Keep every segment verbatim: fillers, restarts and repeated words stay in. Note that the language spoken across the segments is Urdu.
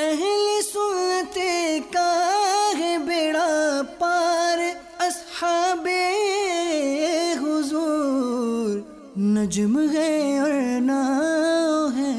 اہل سنت کا ہے بیڑا پار، اصحاب حضور نجم ہے اور ناؤ ہے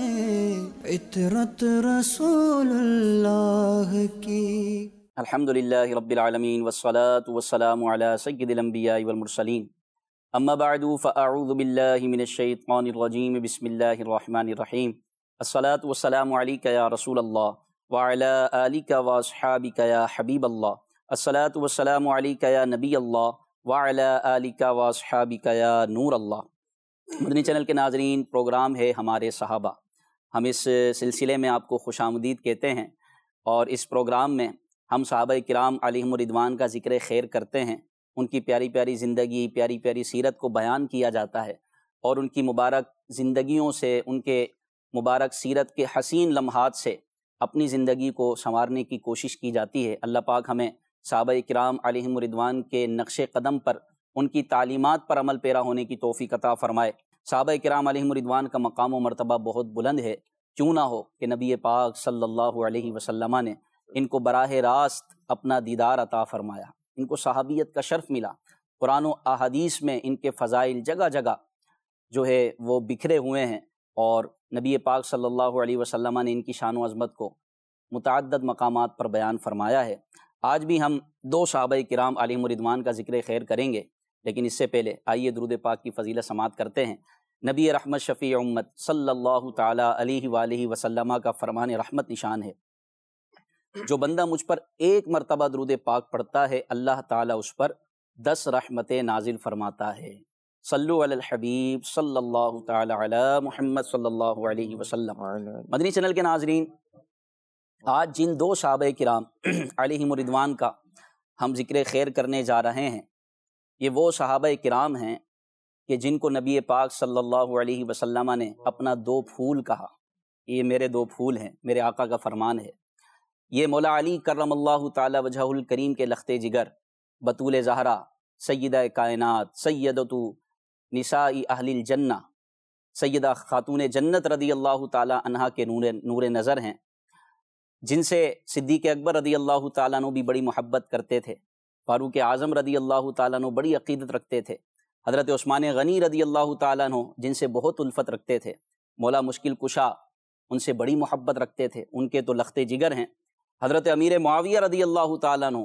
عطرت رسول اللہ کی۔ الحمدللہ رب العالمین والصلاة والسلام علی سید الانبیاء والمرسلین، اما بعد فاعوذ باللہ من الشیطان الرجیم، بسم اللہ الرحمن الرحیم۔ الصلاة والسلام علیک یا رسول اللہ وعلی آلک واصحابک یا حبیب اللہ، الصلاة والسلام علیک یا نبی اللہ وعلی آلک واصحابک یا نور اللہ۔ مدنی چینل کے ناظرین، پروگرام ہے ہمارے صحابہ۔ ہم اس سلسلے میں آپ کو خوش آمدید کہتے ہیں، اور اس پروگرام میں ہم صحابہ کرام علیہم الرضوان کا ذکر خیر کرتے ہیں۔ ان کی پیاری پیاری زندگی، پیاری پیاری سیرت کو بیان کیا جاتا ہے، اور ان کی مبارک زندگیوں سے، ان کے مبارک سیرت کے حسین لمحات سے اپنی زندگی کو سنوارنے کی کوشش کی جاتی ہے۔ اللہ پاک ہمیں صحابہ کرام علیہم الرضوان کے نقش قدم پر، ان کی تعلیمات پر عمل پیرا ہونے کی توفیق عطا فرمائے۔ صحابہ کرام علیہم الرضوان کا مقام و مرتبہ بہت بلند ہے، کیوں نہ ہو کہ نبی پاک صلی اللہ علیہ وسلم نے ان کو براہ راست اپنا دیدار عطا فرمایا، ان کو صحابیت کا شرف ملا۔ قرآن و احادیث میں ان کے فضائل جگہ جگہ جو ہے وہ بکھرے ہوئے ہیں، اور نبی پاک صلی اللہ علیہ وسلم نے ان کی شان و عظمت کو متعدد مقامات پر بیان فرمایا ہے۔ آج بھی ہم دو صحابہ کرام علیہم الرضوان کا ذکر خیر کریں گے، لیکن اس سے پہلے آئیے درود پاک کی فضیلت سماعت کرتے ہیں۔ نبی رحمت شفیع امت صلی اللہ تعالیٰ علیہ وآلہ وسلم کا فرمان رحمت نشان ہے، جو بندہ مجھ پر ایک مرتبہ درود پاک پڑھتا ہے، اللہ تعالیٰ اس پر دس رحمتیں نازل فرماتا ہے۔ صلو علی الحبیب صلی اللہ تعالیٰ علی محمد صلی اللہ علیہ وسلم۔ مدنی چینل کے ناظرین، آج جن دو صحابہ کرام علیہم الرضوان کا ہم ذکر خیر کرنے جا رہے ہیں، یہ وہ صحابہ کرام ہیں کہ جن کو نبی پاک صلی اللہ علیہ وسلم نے اپنا دو پھول کہا۔ یہ میرے دو پھول ہیں، میرے آقا کا فرمان ہے۔ یہ مولا علی کرم اللہ تعالی وجہہ الکریم کے لخت جگر، بطول زہرا، سیدہ کائنات، سیدۃ نساء اہل الجنہ، سیدہ خاتون جنت رضی اللہ تعالی عنہا کے نور نور نظر ہیں، جن سے صدیق اکبر رضی اللہ تعالیٰ عنہ بھی بڑی محبت کرتے تھے، فاروق اعظم رضی اللہ تعالیٰ عنہ بڑی عقیدت رکھتے تھے، حضرت عثمان غنی رضی اللہ تعالیٰ عنہ جن سے بہت الفت رکھتے تھے، مولا مشکل کشا ان سے بڑی محبت رکھتے تھے، ان کے تو لخت جگر ہیں، حضرت امیر معاویہ رضی اللہ تعالیٰ عنہ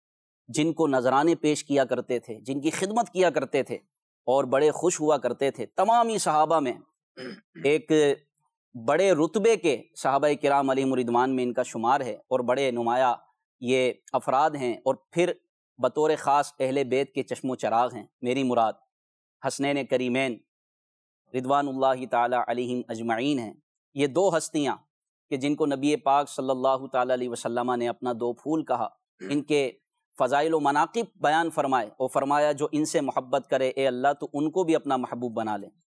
جن کو نذرانے پیش کیا کرتے تھے، جن کی خدمت کیا کرتے تھے اور بڑے خوش ہوا کرتے تھے۔ تمام ہی صحابہ میں ایک بڑے رتبے کے صحابہ کرام علیہم الرضوان میں ان کا شمار ہے، اور بڑے نمایاں یہ افراد ہیں، اور پھر بطور خاص اہل بیت کے چشم و چراغ ہیں۔ میری مراد حسنین کریمین رضوان اللہ تعالی علیہم اجمعین ہیں۔ یہ دو ہستیاں کہ جن کو نبی پاک صلی اللہ تعالی علیہ وسلم نے اپنا دو پھول کہا، ان کے فضائل و مناقب بیان فرمائے، اور فرمایا جو ان سے محبت کرے اے اللہ تو ان کو بھی اپنا محبوب بنا لے۔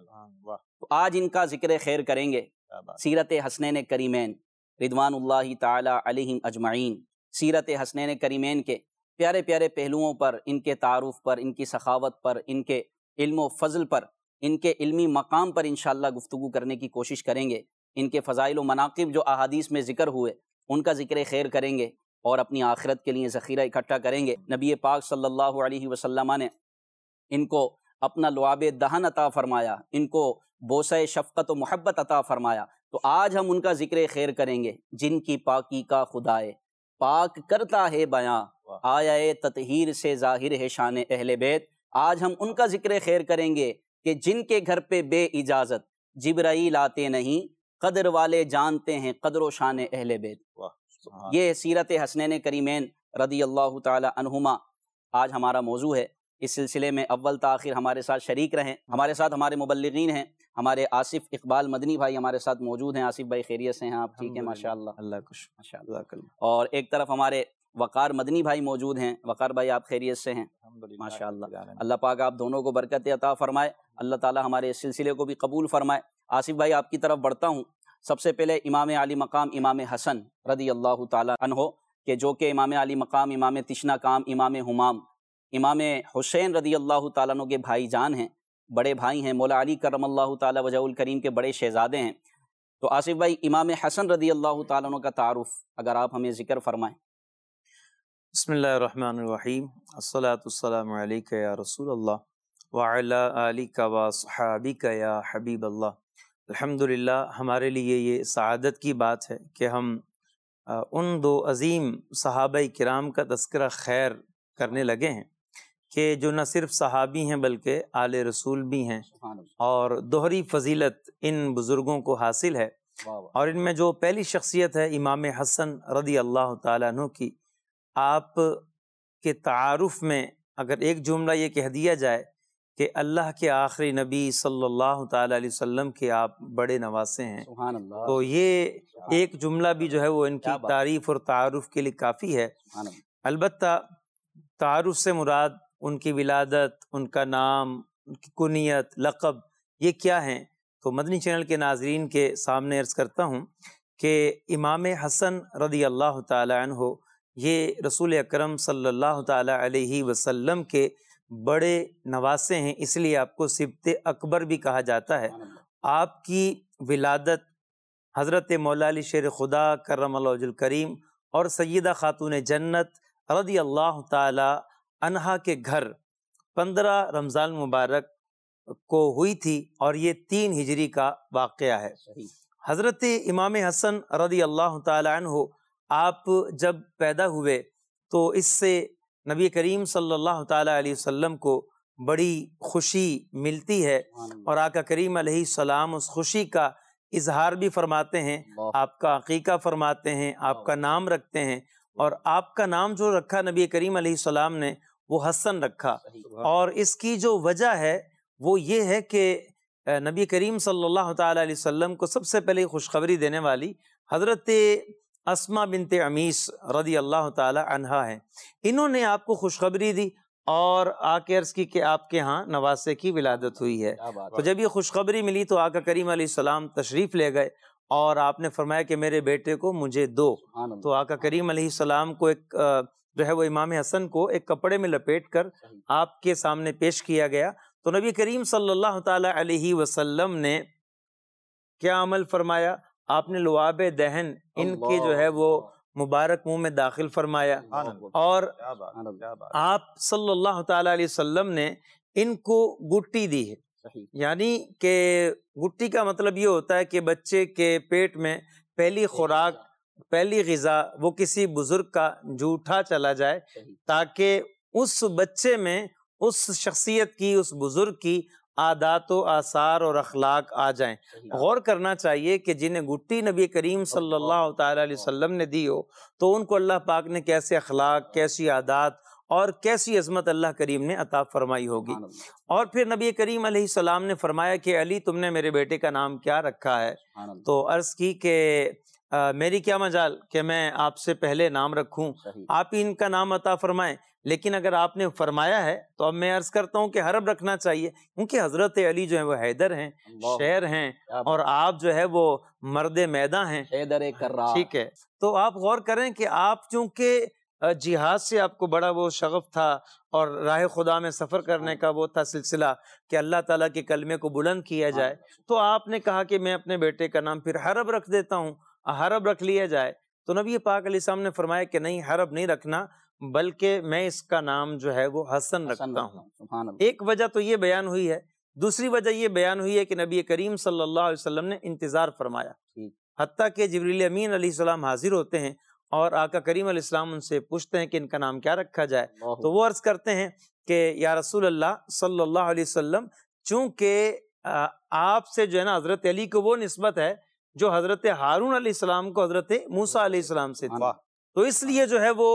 تو آج ان کا ذکر خیر کریں گے، سیرت حسنین کریمین رضوان اللہ تعالی علیہم اجمعین، سیرت حسنین کریمین کے پیارے پیارے پہلوؤں پر، ان کے تعارف پر، ان کی سخاوت پر، ان کے علم و فضل پر، ان کے علمی مقام پر انشاءاللہ گفتگو کرنے کی کوشش کریں گے۔ ان کے فضائل و مناقب جو احادیث میں ذکر ہوئے ان کا ذکر خیر کریں گے، اور اپنی آخرت کے لیے ذخیرہ اکٹھا کریں گے۔ نبی پاک صلی اللہ علیہ وسلم نے ان کو اپنا لعاب دہن عطا فرمایا، ان کو بوسہ شفقت و محبت عطا فرمایا۔ تو آج ہم ان کا ذکر خیر کریں گے، جن کی پاکی کا خدائے پاک کرتا ہے بیاں، آیا تطہیر سے ظاہر ہے شان اہل بیت۔ آج ہم ان کا ذکر خیر کریں گے کہ جن کے گھر پہ بے اجازت جبرائیل آتے نہیں، قدر والے جانتے ہیں قدر و شان اہل بیت۔ یہ سیرت حسنین کریمین رضی اللہ تعالی عنہما آج ہمارا موضوع ہے۔ اس سلسلے میں اول تاخیر ہمارے ساتھ شریک رہیں، ہمارے ساتھ ہمارے مبلغین ہیں، ہمارے آصف اقبال مدنی بھائی ہمارے ساتھ موجود ہیں۔ آصف بھائی خیریت سے ہیں آپ؟ ٹھیک ہے ماشاءاللہ، اللہ خوش ماشاءاللہ۔ اور ایک طرف ہمارے وقار مدنی بھائی موجود ہیں۔ وقار بھائی آپ خیریت سے ہیں؟ ماشاءاللہ، اللہ پاک آپ دونوں کو برکت عطا فرمائے، اللہ تعالی ہمارے اس سلسلے کو بھی قبول فرمائے۔ آصف بھائی آپ کی طرف بڑھتا ہوں۔ سب سے پہلے امام علی مقام امام حسن رضی اللہ تعالی عنہ، کہ جو کہ امام علی مقام امام تشنا کام امام ہمام امام حسین رضی اللہ تعالیٰ عنہ کے بھائی جان ہیں، بڑے بھائی ہیں، مولا علی کرم اللہ تعالی وجہ الکریم کے بڑے شہزادے ہیں۔ تو آصف بھائی امام حسن رضی اللہ تعالیٰ عنہ کا تعارف اگر آپ ہمیں ذکر فرمائیں۔ بسم اللہ الرحمن الرحیم، الصلاۃ والسلام علیک یا رسول اللہ وعلی آلک واصحابک یا حبیب اللہ۔ الحمدللہ، ہمارے لیے یہ سعادت کی بات ہے کہ ہم ان دو عظیم صحابہ کرام کا تذکرہ خیر کرنے لگے ہیں کہ جو نہ صرف صحابی ہیں بلکہ آل رسول بھی ہیں، اور دوہری فضیلت ان بزرگوں کو حاصل ہے۔ اور ان میں جو پہلی شخصیت ہے امام حسن رضی اللہ تعالیٰ عنہ کی، آپ کے تعارف میں اگر ایک جملہ یہ کہہ دیا جائے کہ اللہ کے آخری نبی صلی اللہ تعالیٰ علیہ وسلم کے آپ بڑے نواسے ہیں، سبحان اللہ، تو یہ ایک جملہ بھی جو ہے وہ ان کی تعریف اور تعارف کے لیے کافی ہے۔ البتہ تعارف سے مراد ان کی ولادت، ان کا نام، ان کی کنیت، لقب، یہ کیا ہیں؟ تو مدنی چینل کے ناظرین کے سامنے عرض کرتا ہوں کہ امام حسن رضی اللہ تعالیٰ عنہ یہ رسول اکرم صلی اللہ تعالیٰ علیہ وسلم کے بڑے نواسے ہیں، اس لیے آپ کو سبط اکبر بھی کہا جاتا ہے۔ آپ کی ولادت حضرت مولا علی شیر خدا کرم اللہ وجہ الکریم اور سیدہ خاتون جنت رضی اللہ تعالیٰ عنہا کے گھر پندرہ رمضان مبارک کو ہوئی تھی، اور یہ تین ہجری کا واقعہ ہے۔ حضرت امام حسن رضی اللہ تعالیٰ عنہ آپ جب پیدا ہوئے تو اس سے نبی کریم صلی اللہ تعالیٰ علیہ وسلم کو بڑی خوشی ملتی ہے، اور آقا کریم علیہ السلام اس خوشی کا اظہار بھی فرماتے ہیں، آپ کا عقیقہ فرماتے ہیں، آپ کا نام رکھتے ہیں، اور آپ کا نام جو رکھا نبی کریم علیہ السلام نے وہ حسن رکھا۔ اور اس کی جو وجہ ہے وہ یہ ہے کہ نبی کریم صلی اللہ تعالیٰ علیہ وسلم کو سب سے پہلے خوشخبری دینے والی حضرت اسما بنت عمیس رضی اللہ تعالی عنہا ہیں۔ انہوں نے آپ کو خوشخبری دی اور آ کے عرض کی کہ آپ کے ہاں نواسے کی ولادت ہوئی ہے۔ تو جب یہ خوشخبری ملی تو آقا کریم علیہ السلام تشریف لے گئے اور آپ نے فرمایا کہ میرے بیٹے کو مجھے دو۔ تو آقا کریم علیہ السلام کو ایک جو ہے وہ امام حسن کو ایک کپڑے میں لپیٹ کر آپ کے سامنے پیش کیا گیا۔ تو نبی کریم صلی اللہ تعالی علیہ وسلم نے کیا عمل فرمایا؟ آپ نے لعاب دہن ان کے جو ہے وہ مبارک منہ میں داخل فرمایا، اور آپ صلی اللہ تعالی علیہ وسلم نے ان کو گٹی دی ہے۔ یعنی کہ گٹی کا مطلب یہ ہوتا ہے کہ بچے کے پیٹ میں پہلی خوراک، پہلی غذا وہ کسی بزرگ کا جھوٹا چلا جائے، تاکہ اس بچے میں اس شخصیت کی، اس بزرگ کی عادات و آثار اور اخلاق آ جائیں۔ غور کرنا چاہیے کہ جنہیں گٹی نبی کریم صلی اللہ تعالی علیہ وسلم نے دی ہو تو ان کو اللہ پاک نے کیسے اخلاق، کیسی عادات اور کیسی عظمت اللہ کریم نے عطا فرمائی ہوگی۔ اور پھر نبی کریم علیہ السلام نے فرمایا کہ علی تم نے میرے بیٹے کا نام کیا رکھا ہے؟ تو عرض کی کہ میری کیا مجال کہ میں آپ سے پہلے نام رکھوں، آپ ہی ان کا نام عطا فرمائیں، لیکن اگر آپ نے فرمایا ہے تو اب میں عرض کرتا ہوں کہ حرب رکھنا چاہیے، کیونکہ حضرت علی جو ہیں وہ حیدر ہیں، شیر ہیں، اور آپ جو ہے وہ مرد میداں ہیں، حیدر کرار۔ ٹھیک ہے، تو آپ غور کریں کہ آپ چونکہ جہاد سے آپ کو بڑا وہ شغف تھا اور راہ خدا میں سفر کرنے کا وہ تھا سلسلہ کہ اللہ تعالیٰ کے کلمے کو بلند کیا جائے، تو آپ نے کہا کہ میں اپنے بیٹے کا نام پھر حرب رکھ دیتا ہوں، حرب رکھ لیا جائے۔ تو نبی پاک علیہ السلام نے فرمایا کہ نہیں، حرب نہیں رکھنا، بلکہ میں اس کا نام جو ہے وہ حسن رکھتا ہوں۔ ایک وجہ تو یہ بیان ہوئی ہے، دوسری وجہ یہ بیان ہوئی ہے کہ نبی کریم صلی اللہ علیہ وسلم نے انتظار فرمایا، حتیٰ کہ جبریل امین علیہ السلام حاضر ہوتے ہیں اور آقا کریم علیہ السلام ان سے پوچھتے ہیں کہ ان کا نام کیا رکھا جائے، تو وہ عرض کرتے ہیں کہ یا رسول اللہ صلی اللہ علیہ وسلم، چونکہ آپ سے جو ہے نا حضرت علی کو وہ نسبت ہے جو حضرت ہارون علیہ السلام کو حضرت موسیٰ علیہ السلام سے تھی، تو اس لیے جو ہے وہ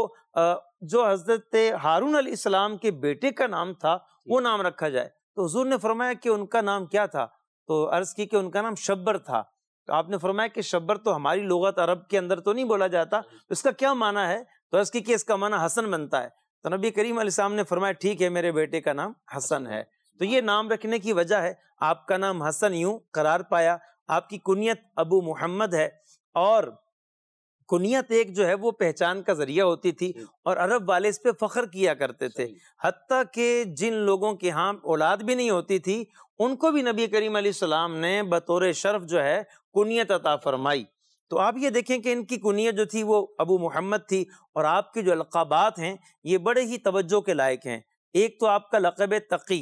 جو حضرت ہارون علیہ السلام کے بیٹے کا نام تھا وہ نام رکھا جائے۔ تو حضور نے فرمایا کہ ان کا نام کیا تھا؟ تو عرض کی کہ ان کا نام شبر تھا۔ تو آپ نے فرمایا کہ شبر تو ہماری لغت عرب کے اندر تو نہیں بولا جاتا، اس کا کیا معنی ہے؟ تو عرض کی کہ اس کا معنی حسن بنتا ہے۔ تو نبی کریم علیہ السلام نے فرمایا ٹھیک ہے، میرے بیٹے کا نام حسن ہے۔ تو یہ نام رکھنے کی وجہ ہے، آپ کا نام حسن یوں قرار پایا۔ آپ کی کنیت ابو محمد ہے، اور کنیت ایک جو ہے وہ پہچان کا ذریعہ ہوتی تھی اور عرب والے اس پہ فخر کیا کرتے تھے، حتیٰ کہ جن لوگوں کے ہاں اولاد بھی نہیں ہوتی تھی ان کو بھی نبی کریم علیہ السلام نے بطور شرف جو ہے کنیت عطا فرمائی۔ تو آپ یہ دیکھیں کہ ان کی کنیت جو تھی وہ ابو محمد تھی، اور آپ کے جو القابات ہیں یہ بڑے ہی توجہ کے لائق ہیں۔ ایک تو آپ کا لقب تقی،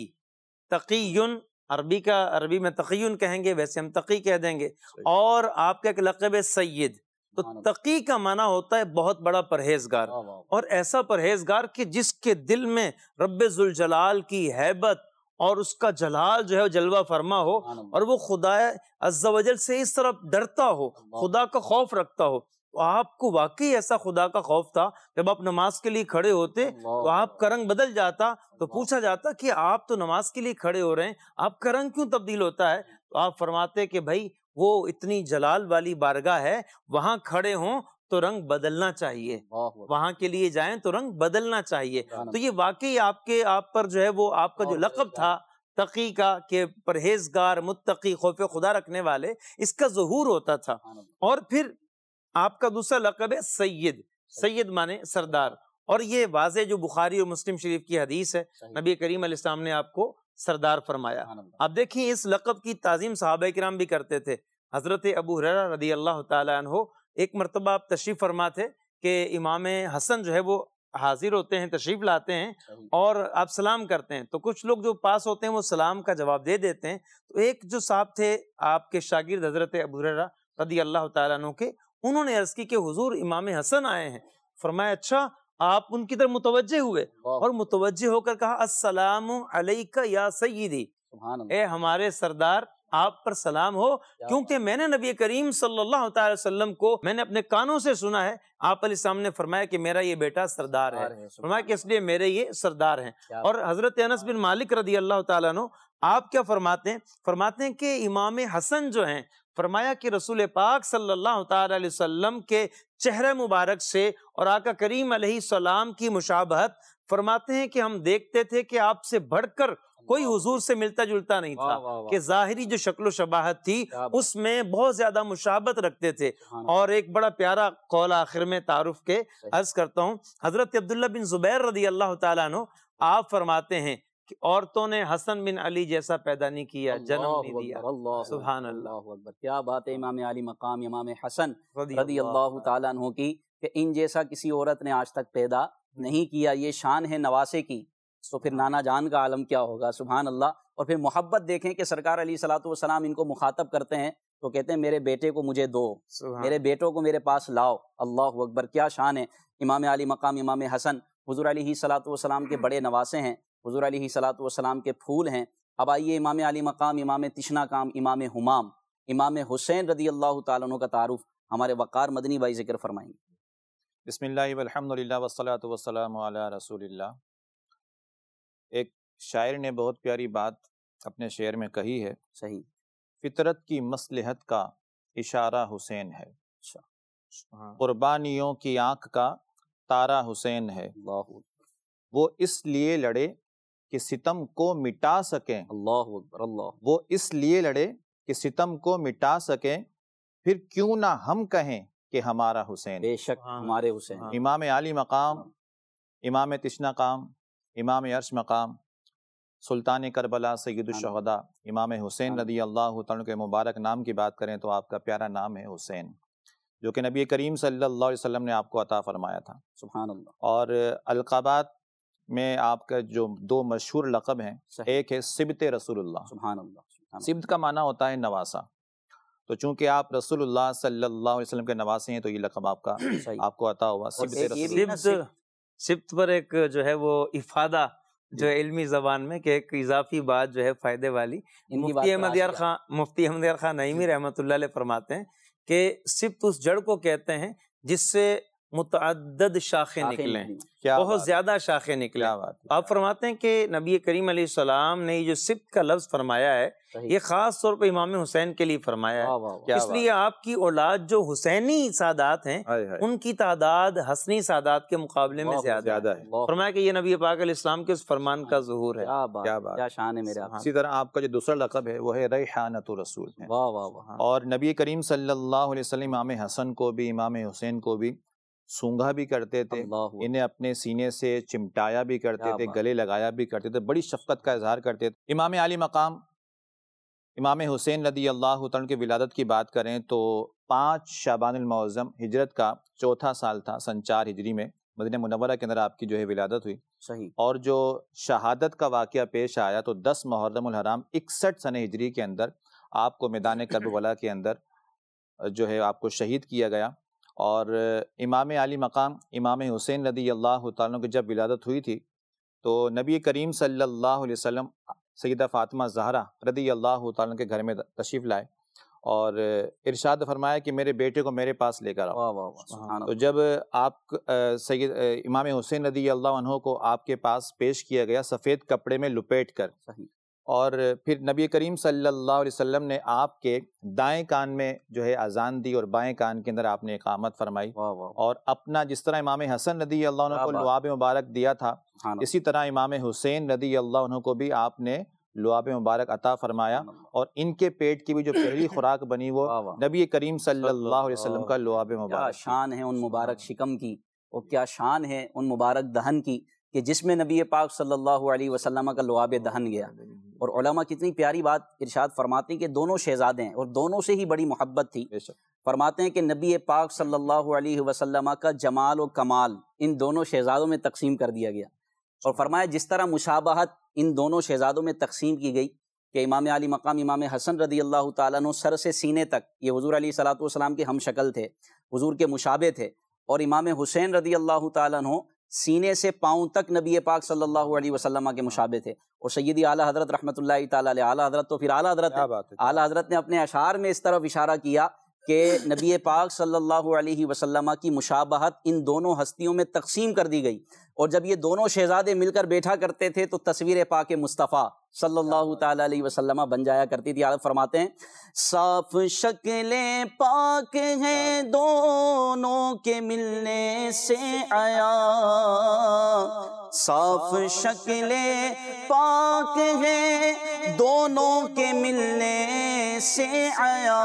تقیٌ، عربی کا عربی میں تقیٌ کہیں گے، ویسے ہم تقی کہہ دیں گے، اور آپ کا ایک لقب سید۔ تو تقی کا معنی ہوتا ہے بہت بڑا پرہیزگار، اور ایسا پرہیزگار کہ جس کے دل میں رب ذوالجلال کی ہیبت اور اس کا جلال جو ہے جلوہ فرما ہو، اور وہ خدا عز و جل سے اس طرح ڈرتا ہو، خدا کا خوف رکھتا ہو۔ تو آپ کو واقعی ایسا خدا کا خوف تھا، جب آپ نماز کے لیے کھڑے ہوتے تو آپ کا رنگ بدل جاتا، تو پوچھا جاتا کہ آپ تو نماز کے لیے کھڑے ہو رہے ہیں، آپ کا رنگ کیوں تبدیل ہوتا ہے؟ تو آپ فرماتے کہ بھائی وہ اتنی جلال والی بارگاہ ہے، وہاں کھڑے ہوں تو رنگ بدلنا چاہیے، وہاں کے لیے جائیں تو رنگ بدلنا چاہیے۔ تو یہ واقعی آپ کے آپ پر جو ہے وہ آپ کا جو لقب تھا تقی کا، کہ پرہیزگار، متقی، خوف خدا رکھنے والے، اس کا ظہور ہوتا تھا۔ اور پھر آپ کا دوسرا لقب ہے سید، سید مانے سردار، اور یہ واضح جو بخاری اور مسلم شریف کی حدیث ہے، نبی کریم علیہ السلام نے آپ کو سردار فرمایا۔ آپ دیکھیں اس لقب کی تعظیم صحابہ کرام بھی کرتے تھے۔ حضرت ابو ہریرہ رضی اللہ تعالیٰ عنہ ایک مرتبہ آپ تشریف فرما تھے کہ امام حسن جو ہے وہ حاضر ہوتے ہیں، تشریف لاتے ہیں اور آپ سلام کرتے ہیں، تو کچھ لوگ جو پاس ہوتے ہیں وہ سلام کا جواب دے دیتے ہیں۔ تو ایک جو صاحب تھے آپ کے شاگرد حضرت ابو ہریرہ رضی اللہ تعالیٰ عنہ کے، انہوں نے عرض کی کہ حضور امام حسن آئے ہیں۔ فرمایا اچھا، آپ ان کی طرف متوجہ ہوئے اور متوجہ ہو کر کہا السلام علیکہ یا سیدی، اے ہمارے سردار آپ پر سلام ہو، کیونکہ میں نے نبی کریم صلی اللہ تعالی وسلم کو میں نے اپنے کانوں سے سنا ہے، آپ علیہ السلام نے فرمایا کہ میرا یہ بیٹا سردار ہے، فرمایا کہ اس لیے میرے یہ سردار ہیں۔ اور حضرت انس بن مالک رضی اللہ تعالیٰ عنہ آپ کیا فرماتے ہیں؟ فرماتے ہیں کہ امام حسن جو ہیں، فرمایا کہ رسول پاک صلی اللہ تعالی علیہ وسلم کے چہرے مبارک سے اور آقا کریم علیہ السلام کی مشابہت، فرماتے ہیں کہ ہم دیکھتے تھے کہ آپ سے بڑھ کر کوئی حضور سے ملتا جلتا نہیں تھا، کہ ظاہری جو شکل و شباہت تھی اس میں بہت زیادہ مشابہت رکھتے تھے۔ اور ایک بڑا پیارا قول آخر میں تعارف کے عرض کرتا ہوں، حضرت عبداللہ بن زبیر رضی اللہ تعالیٰ عنہ آپ فرماتے ہیں کہ عورتوں نے حسن بن علی جیسا پیدا نہیں کیا، جنم نہیں دیا۔ سبحان اللہ، کیا بات ہے امام علی مقام امام حسن رضی اللہ تعالیٰ عنہ کی، کہ ان جیسا کسی عورت نے آج تک پیدا نہیں کیا۔ یہ شان ہے نواسے کی، تو پھر نانا جان کا عالم کیا ہوگا؟ سبحان اللہ۔ اور پھر محبت دیکھیں کہ سرکار علیہ الصلوۃ والسلام ان کو مخاطب کرتے ہیں تو کہتے ہیں میرے بیٹے کو مجھے دو، میرے بیٹوں کو میرے پاس لاؤ۔ اللہ اکبر، کیا شان ہے امام علی مقام امام حسن۔ حضور علیہ الصلوۃ والسلام کے بڑے نواسے ہیں، حضور علیہ الصلوۃ والسلام کے پھول ہیں۔ اب آئیے امام علی مقام امام تشنا کام امام ہمام امام حسین رضی اللہ تعالیٰ عنہ کا تعارف ہمارے وقار مدنی بھائی ذکر فرمائیں گے۔ بسم اللہ والحمد للہ والصلاۃ والسلام علی رسول اللہ۔ ایک شاعر نے بہت پیاری بات اپنے شعر میں کہی ہے، صحیح، فطرت کی مصلحت کا اشارہ حسین ہے، قربانیوں کی آنکھ کا تارا حسین ہے، وہ اس لیے لڑے کہ ستم کو مٹا سکیں، اللہ اکبر، اللہ، وہ اس لیے لڑے کہ ستم کو مٹا سکیں، پھر کیوں نہ ہم کہیں کہ ہمارا حسین۔ بے شک ہمارے حسین۔ امام علی مقام امام تشنا کام امام عرش مقام سلطان کربلا سید الشہداء امام حسین رضی اللہ تعالیٰ کے مبارک نام کی بات کریں تو آپ کا پیارا نام ہے حسین، جو کہ نبی کریم صلی اللہ علیہ وسلم نے آپ کو عطا فرمایا تھا۔ سبحان اللہ۔ اور القابات میں آپ کا جو دو مشہور لقب ہیں، ایک ہے سبط رسول اللہ۔ سبحان اللہ۔ سبط کا معنی ہوتا ہے نواسا، تو چونکہ آپ رسول اللہ صلی اللہ علیہ وسلم کے نواسے ہیں تو یہ لقب آپ کا آپ کو عطا ہوا سبط رسول اللہ۔ سبط پر ایک جو ہے وہ افادہ جو علمی زبان میں کہ ایک اضافی بات جو ہے فائدے والی، مفتی احمد یار خان مفتی احمد یار خان نعیمی رحمۃ اللہ علیہ فرماتے ہیں کہ سبط اس جڑ کو کہتے ہیں جس سے متعدد شاخیں نکلیں، بہت زیادہ شاخیں نکلیں۔ آپ فرماتے ہیں کہ نبی کریم علیہ السلام نے جو سبت کا لفظ فرمایا ہے یہ خاص طور پہ امام حسین کے لیے فرمایا ہے، اس لیے آپ کی اولاد جو حسینی سادات ہیں ان کی تعداد حسنی سادات کے مقابلے میں زیادہ ہے۔ فرمایا کہ یہ نبی پاک علیہ السلام کے اس فرمان کا ظہور ہے۔ کیا بات، کیا شان ہے میرے آقا۔ اسی طرح آپ کا جو دوسرا لقب ہے وہ ہے ریحانۃ رسول ہے، اور نبی کریم صلی اللہ علیہ وسلم امام حسن کو بھی امام حسین کو بھی سونگھا بھی کرتے تھے، انہیں اپنے سینے سے چمٹایا بھی کرتے تھے، گلے لگایا بھی کرتے تھے، بڑی شفقت کا اظہار کرتے تھے۔ امام عالی مقام امام حسین رضی اللہ تعالیٰ کی ولادت کی بات کریں تو پانچ شعبان المعظم ہجرت کا چوتھا سال تھا، سن چار ہجری میں مدینہ منورہ کے اندر آپ کی جو ہے ولادت ہوئی۔ صحیح۔ اور جو شہادت کا واقعہ پیش آیا تو دس محرم الحرام اکسٹھ سن ہجری کے اندر آپ کو میدان کربلا کے اندر جو ہے آپ کو شہید کیا گیا۔ اور امام عالی مقام امام حسین رضی اللہ تعالیٰ کی جب ولادت ہوئی تھی تو نبی کریم صلی اللہ علیہ وسلم سیدہ فاطمہ زہرا رضی اللہ تعالیٰ کے گھر میں تشریف لائے اور ارشاد فرمایا کہ میرے بیٹے کو میرے پاس لے کر آؤ۔ تو جب آپ سید امام حسین رضی اللہ عنہ کو آپ کے پاس پیش کیا گیا سفید کپڑے میں لپیٹ کر، اور پھر نبی کریم صلی اللہ علیہ وسلم نے آپ کے دائیں کان میں جو ہے اذان دی اور بائیں کان کے اندر آپ نے اقامت فرمائی، اور اپنا جس طرح امام حسن رضی اللہ عنہ کو لعاب مبارک دیا تھا اسی طرح امام حسین رضی اللہ عنہ کو بھی آپ نے لعاب مبارک عطا فرمایا، اور ان کے پیٹ کی بھی جو پہلی خوراک بنی وہ نبی کریم صلی اللہ علیہ وسلم کا لعاب مبارک۔ کیا شان ہے ان مبارک شکم کی، اور کیا شان ہے ان مبارک دہن کی کہ جس میں نبی پاک صلی اللہ علیہ وسلم کا لعاب دہن گیا۔ اور علماء کتنی پیاری بات ارشاد فرماتے ہیں کہ دونوں شہزادے ہیں اور دونوں سے ہی بڑی محبت تھی۔ فرماتے ہیں کہ نبی پاک صلی اللہ علیہ وسلم کا جمال و کمال ان دونوں شہزادوں میں تقسیم کر دیا گیا، اور فرمایا جس طرح مشابہت ان دونوں شہزادوں میں تقسیم کی گئی کہ امام علی مقام امام حسن رضی اللہ تعالیٰ عنہ سر سے سینے تک یہ حضور علیہ الصلوۃ والسلام کے ہم شکل تھے، حضور کے مشابہ تھے، اور امام حسین رضی اللہ تعالیٰ عنہ سینے سے پاؤں تک نبی پاک صلی اللہ علیہ وسلم کے مشابہ تھے۔ اور سیدی اعلیٰ حضرت رحمۃ اللہ تعالیٰ علیہ، اعلیٰ حضرت تو پھر اعلیٰ حضرت اعلیٰ حضرت نے اپنے اشعار میں اس طرف اشارہ کیا کہ نبی پاک صلی اللہ علیہ وسلم کی مشابہت ان دونوں ہستیوں میں تقسیم کر دی گئی، اور جب یہ دونوں شہزادے مل کر بیٹھا کرتے تھے تو تصویر پاک مصطفیٰ صلی اللہ تعالیٰ علیہ وسلم بن جایا کرتی تھی۔ آپ فرماتے ہیں صاف شکلیں پاک ہیں دونوں کے ملنے سے آیا، صاف شکلیں پاک ہیں دونوں کے ملنے سے آیا،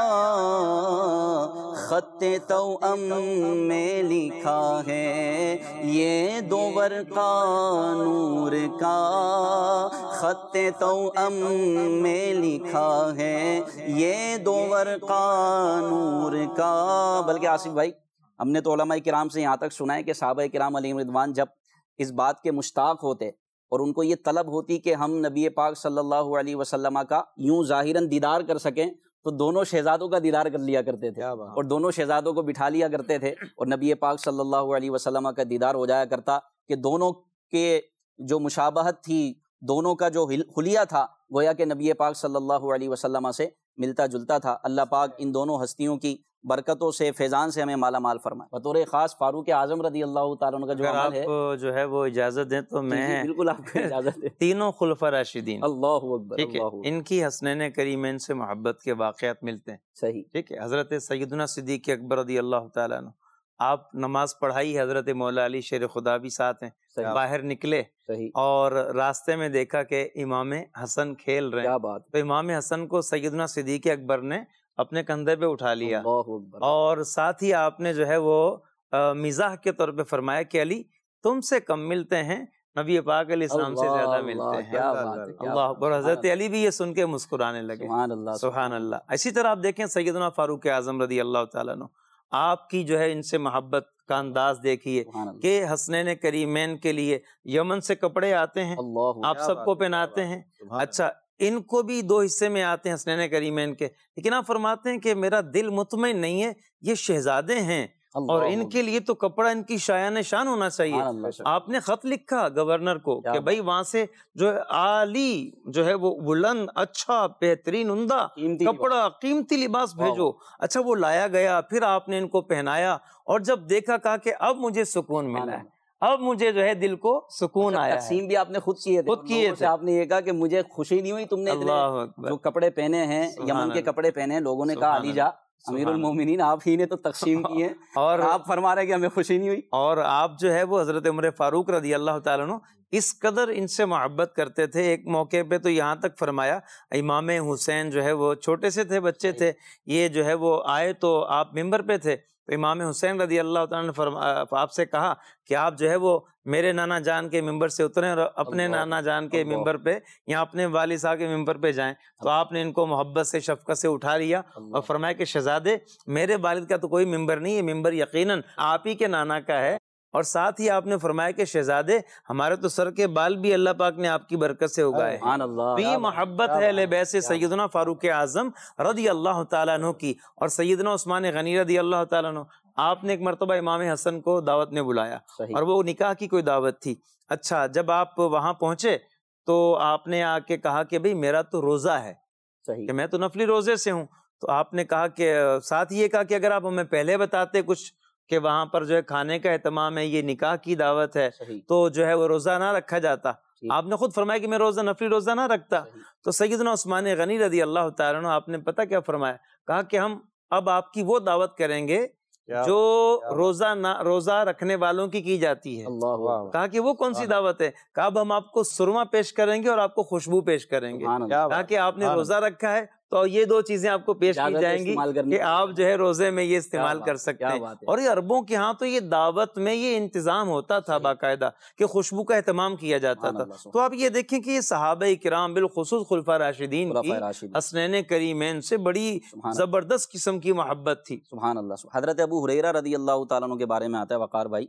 خط توأم میں لکھا ہے یہ دو ورقہ نور کا، خط توأم میں لکھا ہے یہ دو ورقہ نور کا۔ بلکہ آصف بھائی ہم نے تو علماء کرام سے یہاں تک سنا ہے کہ صحابہ کرام علیہم رضوان جب اس بات کے مشتاق ہوتے اور ان کو یہ طلب ہوتی کہ ہم نبی پاک صلی اللہ علیہ وسلم کا یوں ظاہراً دیدار کر سکیں تو دونوں شہزادوں کا دیدار کر لیا کرتے تھے، اور دونوں شہزادوں کو بٹھا لیا کرتے تھے اور نبی پاک صلی اللہ علیہ وسلم کا دیدار ہو جایا کرتا کہ دونوں کے جو مشابہت تھی، دونوں کا جو حلیہ تھا گویا کہ نبی پاک صلی اللہ علیہ وسلم سے ملتا جلتا تھا۔ اللہ پاک ان دونوں ہستیوں کی برکتوں سے فیضان سے ہمیں مالا مال فرمائے۔ بطور خاص فاروق اعظم رضی اللہ تعالیٰ عنہ کا جو عمل ہے، آپ جو ہے وہ اجازت دیں تو میں بالکل آپ کو اجازت دیں۔ تینوں خلفاء راشدین، اللہ اکبر، ٹھیک ہے، ان کی حسنین کریمین سے محبت کے واقعات ملتے ہیں، صحیح، ٹھیک ہے۔ حضرت سیدنا صدیق اکبر رضی اللہ تعالیٰ عنہ، آپ نماز پڑھائی، حضرت مولا علی شیر خدا بھی ساتھ ہیں، باہر نکلے اور راستے میں دیکھا کہ امام حسن کھیل رہے ہیں، تو امام حسن کو سیدنا صدیق اکبر نے اپنے کندھے پہ اٹھا لیا، اور ساتھ ہی آپ نے جو ہے وہ مزاح کے طور پہ فرمایا کہ علی تم سے کم ملتے ہیں، نبی پاک علیہ السلام سے زیادہ ملتے ہیں۔ اللہ اکبر۔ حضرت علی بھی یہ سن کے مسکرانے لگے، سبحان اللہ۔ اسی طرح آپ دیکھیں سیدنا فاروق اعظم رضی اللہ تعالیٰ عنہ، آپ کی جو ہے ان سے محبت کا انداز دیکھیے کہ حسنین کریمین کے لیے یمن سے کپڑے آتے ہیں، آپ سب کو پہناتے ہیں، اچھا ان کو بھی دو حصے میں آتے ہیں حسنین کریمین کے، لیکن آپ فرماتے ہیں کہ میرا دل مطمئن نہیں ہے، یہ شہزادے ہیں اور ان کے لیے تو کپڑا ان کی شایان شان ہونا چاہیے. آپ نے خط لکھا گورنر کو کہ بھائی وہاں سے جو عالی جو ہے وہ بلند اچھا بہترین عمدہ کپڑا قیمتی لباس بھیجو. اچھا وہ لایا گیا، پھر آپ نے ان کو پہنایا اور جب دیکھا کہا کہ اب مجھے سکون ملا ہے، اب مجھے جو ہے دل کو سکون آیا. تقسیم بھی آپ نے خود کیے تھے، خود کیے تھے. آپ نے یہ کہا کہ مجھے خوشی نہیں ہوئی تم نے جو کپڑے پہنے ہیں، یمن کے کپڑے پہنے ہیں. لوگوں نے کہا علی جا امیر المومنین آپ ہی نے تو تقسیم کیے اور آپ فرما رہے کہ ہمیں خوشی نہیں ہوئی. اور آپ جو ہے وہ حضرت عمر فاروق رضی اللہ تعالیٰ عنہ اس قدر ان سے محبت کرتے تھے. ایک موقع پہ تو یہاں تک فرمایا، امام حسین جو ہے وہ چھوٹے سے تھے، بچے تھے، یہ جو ہے وہ آئے تو آپ ممبر پہ تھے، تو امام حسین رضی اللہ تعالیٰ نے فرما آپ سے کہا کہ آپ جو ہے وہ میرے نانا جان کے ممبر سے اتریں اور اپنے نانا جان کے ممبر پہ یا اپنے والد صاحب کے ممبر پہ جائیں. تو آپ نے ان کو محبت سے شفقت سے اٹھا لیا اور فرمایا کہ شہزادے میرے والد کا تو کوئی ممبر نہیں ہے، ممبر یقیناً آپ ہی کے نانا کا ہے. اور ساتھ ہی آپ نے فرمایا کہ شہزادے ہمارے تو سر کے بال بھی اللہ پاک نے آپ کی برکت سے اگائے ہیں. تو یہ محبت ہے اہل بیت سے سیدنا فاروق اعظم رضی اللہ تعالیٰ عنہ کی. اور سیدنا عثمان غنی رضی اللہ تعالیٰ عنہ، آپ نے ایک مرتبہ امام حسن کو دعوت میں بلایا اور وہ نکاح کی کوئی دعوت تھی. اچھا جب آپ وہاں پہنچے تو آپ نے آ کے کہا کہ بھئی میرا تو روزہ ہے کہ میں تو نفلی روزے سے ہوں. تو آپ نے کہا کہ ساتھ یہ کہا کہ اگر آپ ہمیں پہلے بتاتے کچھ کہ وہاں پر جو ہے کھانے کا اہتمام ہے، یہ نکاح کی دعوت ہے، تو جو ہے وہ روزہ نہ رکھا جاتا. آپ نے خود فرمایا کہ میں روزہ نفلی روزہ نہ رکھتا. تو سیدنا عثمان غنی رضی اللہ تعالیٰ عنہ آپ نے پتہ کیا فرمایا؟ کہا کہ ہم اب آپ کی وہ دعوت کریں گے جو روزہ نہ روزہ رکھنے والوں کی کی جاتی ہے. کہا کہ وہ کون سی دعوت ہے؟ کہا اب ہم آپ کو سرما پیش کریں گے اور آپ کو خوشبو پیش کریں گے. کہا کہ آپ نے روزہ رکھا ہے تو یہ دو چیزیں آپ کو پیش کی جائیں گی کہ آپ جو ہے روزے میں یہ استعمال کر سکتے ہیں. اور یہ عربوں کے ہاں تو یہ دعوت میں یہ انتظام ہوتا تھا باقاعدہ کہ خوشبو کا اہتمام کیا جاتا تھا. تو آپ یہ دیکھیں کہ یہ صحابہ کرام بالخصوص خلفاء راشدین کی حسنین کریمین سے بڑی زبردست قسم کی محبت تھی. سبحان اللہ. حضرت ابو ہریرہ رضی اللہ تعالیٰ عنہ کے بارے میں آتا ہے وقار بھائی،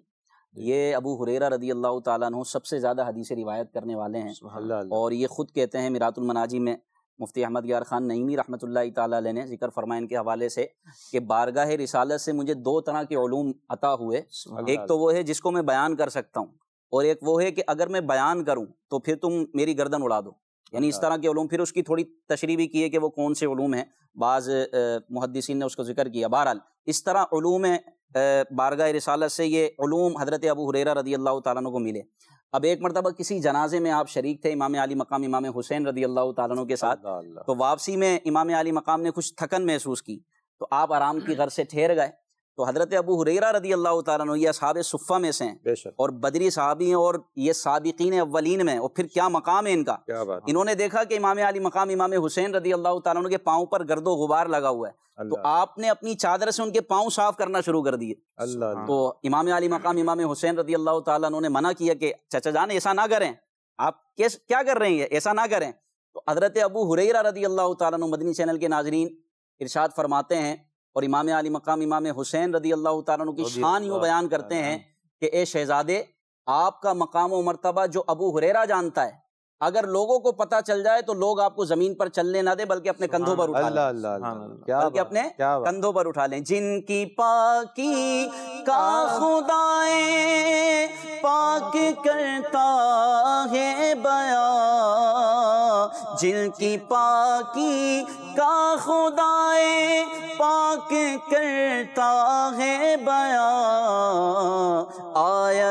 یہ ابو ہریرہ رضی اللہ تعالیٰ عنہ سب سے زیادہ حدیث روایت کرنے والے ہیں، اور یہ خود کہتے ہیں میرات المناجی میں مفتی احمد یار خان نعیمی رحمۃ اللہ تعالیٰ علیہ نے ذکر فرمایا ان کے حوالے سے کہ بارگاہ رسالت سے مجھے دو طرح کے علوم عطا ہوئے. ایک تو وہ ہے جس کو میں بیان کر سکتا ہوں، اور ایک وہ ہے کہ اگر میں بیان کروں تو پھر تم میری گردن اڑا دو. یعنی اس طرح کے علوم. پھر اس کی تھوڑی تشریح بھی کی ہے کہ وہ کون سے علوم ہیں، بعض محدثین نے اس کو ذکر کیا. بہرحال اس طرح علوم بارگاہ رسالت سے یہ علوم حضرت ابو ہریرہ رضی اللہ تعالیٰ عنہ کو ملے. اب ایک مرتبہ کسی جنازے میں آپ شریک تھے امام علی مقام امام حسین رضی اللہ تعالیٰ عنہ کے ساتھ، تو واپسی میں امام علی مقام نے کچھ تھکن محسوس کی تو آپ آرام کی غرض سے ٹھہر گئے. تو حضرت ابو ہریرہ رضی اللہ تعالیٰ عنہ یہ اصحاب صفہ میں سے ہیں اور بدری صحابی ہیں اور یہ سابقین اولین میں، اور پھر کیا مقام ہے ان کا. انہوں نے دیکھا کہ امام علی مقام امام حسین رضی اللہ تعالیٰ عنہ کے پاؤں پر گرد و غبار لگا ہوا ہے، تو آپ نے اپنی چادر سے ان کے پاؤں صاف کرنا شروع کر دیے. تو امام علی مقام امام حسین رضی اللہ تعالیٰ عنہ نے منع کیا کہ چچا جان ایسا نہ کریں، آپ کیا کر رہے ہیں، ایسا نہ کریں. تو حضرت ابو ہریرہ رضی اللہ تعالیٰ عنہ مدنی چینل کے ناظرین ارشاد فرماتے ہیں اور امام علی مقام امام حسین رضی اللہ تعالیٰ عنہ کی شان یوں بیان کرتے ہیں کہ اے شہزادے، آپ کا مقام و مرتبہ جو ابو ہریرہ جانتا ہے، اگر لوگوں کو پتہ چل جائے تو لوگ آپ کو زمین پر چلنے نہ دے بلکہ اپنے کندھوں پر اٹھا لیں، بلکہ اپنے کندھوں پر اٹھا لیں. جن کی پاکی کا خدائے پاک کرتا ہے بیان، جن کی پاکی کا خدائے پاک کرتا ہے بیان، آیا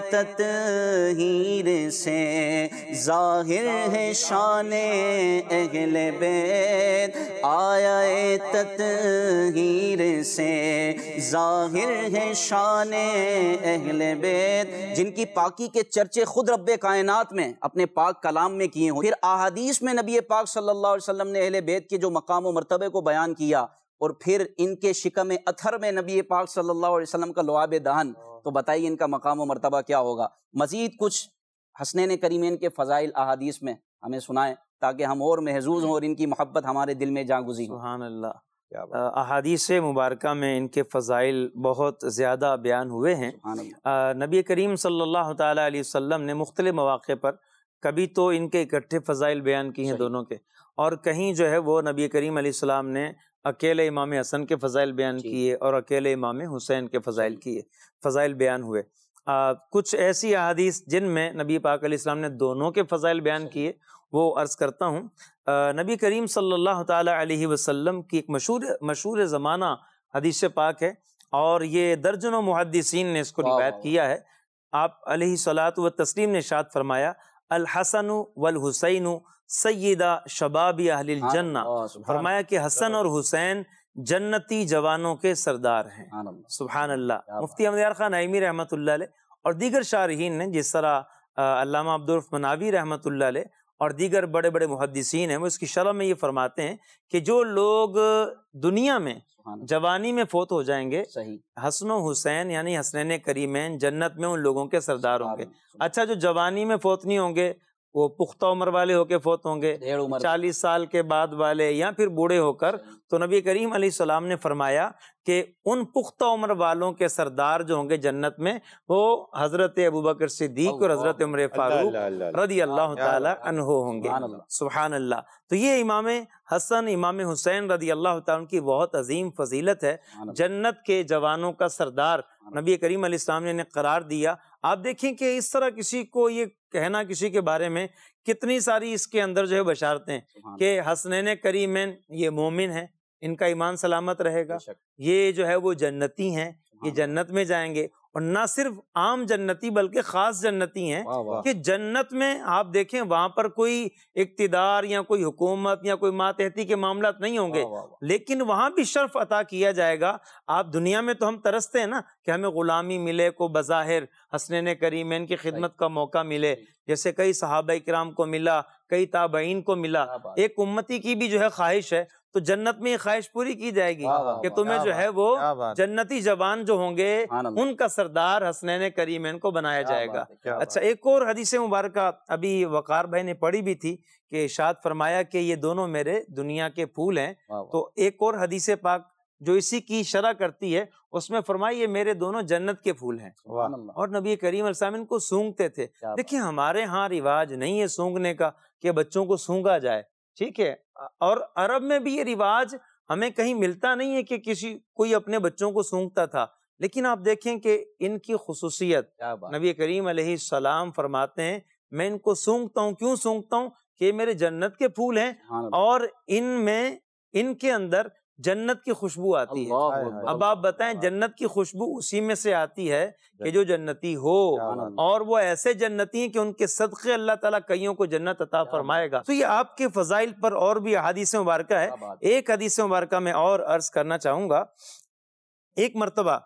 تطہیر سے ظاہر ہے شان اہل بیت، آیا تطہیر سے ظاہر ہے شان اہل بیت، جن کی پاکی کے چرچے خود رب کائنات میں اپنے پاک کلام میں کیے ہوں. پھر احادیث میں نبی پاک صلی اللہ علیہ وسلم نے اہل بیت کے جو مقام و مرتبے کو بیان کیا، اور پھر ان کے شکم اتھر میں نبی پاک صلی اللہ علیہ وسلم کا لعاب دہن، تو بتائیے ان کا مقام و مرتبہ کیا ہوگا. مزید کچھ حسنین کریمین کے فضائل احادیث میں ہمیں سنائیں تاکہ ہم اور محظوظ ہوں اور ان کی محبت ہمارے دل میں جاں گزی ہو. سبحان اللہ. احادیث مبارکہ میں ان کے فضائل بہت زیادہ بیان ہوئے ہیں. نبی کریم صلی اللہ تعالیٰ علیہ وسلم نے مختلف مواقع پر کبھی تو ان کے اکٹھے فضائل بیان کی ہیں دونوں کے، اور کہیں جو ہے وہ نبی کریم علیہ السلام نے اکیلے امام حسن کے فضائل بیان کیے اور اکیلے امام حسین کے فضائل کیے فضائل بیان ہوئے. آ, کچھ ایسی احادیث جن میں نبی پاک علیہ السلام نے دونوں کے فضائل بیان کیے وہ عرض کرتا ہوں. آ, نبی کریم صلی اللہ تعالی علیہ وسلم کی ایک مشہور مشہور زمانہ حدیث پاک ہے اور یہ درجنوں محدثین نے اس کو روایت کیا ہے. آپ علیہ الصلاۃ والتسلیم نے ارشاد فرمایا الحسن والحسین سیدہ شباب اہل الجنہ. فرمایا کہ حسن اور حسین جنتی جوانوں کے سردار ہیں. سبحان اللہ. مفتی احمد یار خان نعیمی رحمۃ اللہ علیہ اور دیگر شارحین نے جس طرح علامہ عبدالرف مناوی رحمۃ اللہ علیہ اور دیگر بڑے بڑے محدثین ہیں وہ اس کی شرح میں یہ فرماتے ہیں کہ جو لوگ دنیا میں جوانی میں فوت ہو جائیں گے حسن و حسین یعنی حسنین کریمین جنت میں ان لوگوں کے سردار ہوں گے. اچھا جو جوانی میں فوت نہیں ہوں گے وہ پختہ عمر والے ہو کے فوت ہوں گے چالیس سال کے بعد والے یا پھر بوڑھے ہو کر, تو نبی کریم علیہ السلام نے فرمایا کہ ان پختہ عمر والوں کے سردار جو ہوں گے جنت میں وہ حضرت ابوبکر صدیق اور حضرت عمر فاروق رضی اللہ تعالی عنہ ہوں گے. سبحان اللہ. تو یہ امام حسن امام حسین رضی اللہ تعالیٰ کی بہت عظیم فضیلت ہے. جنت کے جوانوں کا سردار نبی کریم علیہ السلام نے قرار دیا. آپ دیکھیں کہ اس طرح کسی کو یہ کہنا کسی کے بارے میں کتنی ساری اس کے اندر جو ہے بشارتیں کہ حسنین کریمین یہ مومن ہیں, ان کا ایمان سلامت رہے گا, یہ جو ہے وہ جنتی ہیں, یہ جنت میں جائیں گے. اور نہ صرف عام جنتی بلکہ خاص جنتی ہیں کہ جنت میں آپ دیکھیں وہاں پر کوئی اقتدار یا کوئی حکومت یا کوئی ماتحتی کے معاملات نہیں ہوں گے, لیکن وہاں بھی شرف عطا کیا جائے گا. آپ دنیا میں تو ہم ترستے ہیں نا کہ ہمیں غلامی ملے, کو بظاہر حسنین کریمین کی خدمت کا موقع ملے, جیسے کئی صحابہ کرام کو ملا, کئی تابعین کو ملا. ایک امتی کی بھی جو ہے خواہش ہے تو جنت میں یہ خواہش پوری کی جائے گی کہ تمہیں جو ہے وہ جنتی جوان جو ہوں گے ان کا سردار حسنین کریمین کو بنایا جائے گا. اچھا ایک اور حدیث مبارکہ ابھی وقار بھائی نے پڑھی بھی تھی کہ ارشاد فرمایا کہ یہ دونوں میرے دنیا کے پھول ہیں. تو ایک اور حدیث پاک جو اسی کی شرح کرتی ہے اس میں فرمایا یہ میرے دونوں جنت کے پھول ہیں اور نبی کریم علیہ السلام ان کو سونگتے تھے. دیکھیں ہمارے ہاں رواج نہیں ہے سونگنے کا کہ بچوں کو سونگا جائے, ٹھیک ہے, اور عرب میں بھی یہ رواج ہمیں کہیں ملتا نہیں ہے کہ کسی کوئی اپنے بچوں کو سونگتا تھا. لیکن آپ دیکھیں کہ ان کی خصوصیت نبی کریم علیہ السلام فرماتے ہیں میں ان کو سونگتا ہوں. کیوں سونگتا ہوں؟ کہ یہ میرے جنت کے پھول ہیں اور ان میں ان کے اندر جنت کی خوشبو آتی ہے. اب آپ بتائیں جنت کی خوشبو اسی میں سے آتی ہے کہ جو جنتی ہو, اور وہ ایسے جنتی ہیں کہ ان کے صدقے اللہ تعالیٰ کئیوں کو جنت عطا فرمائے گا. تو یہ آپ کے فضائل پر اور بھی حدیث مبارکہ ہے. ایک حدیث مبارکہ میں اور عرض کرنا چاہوں گا. ایک مرتبہ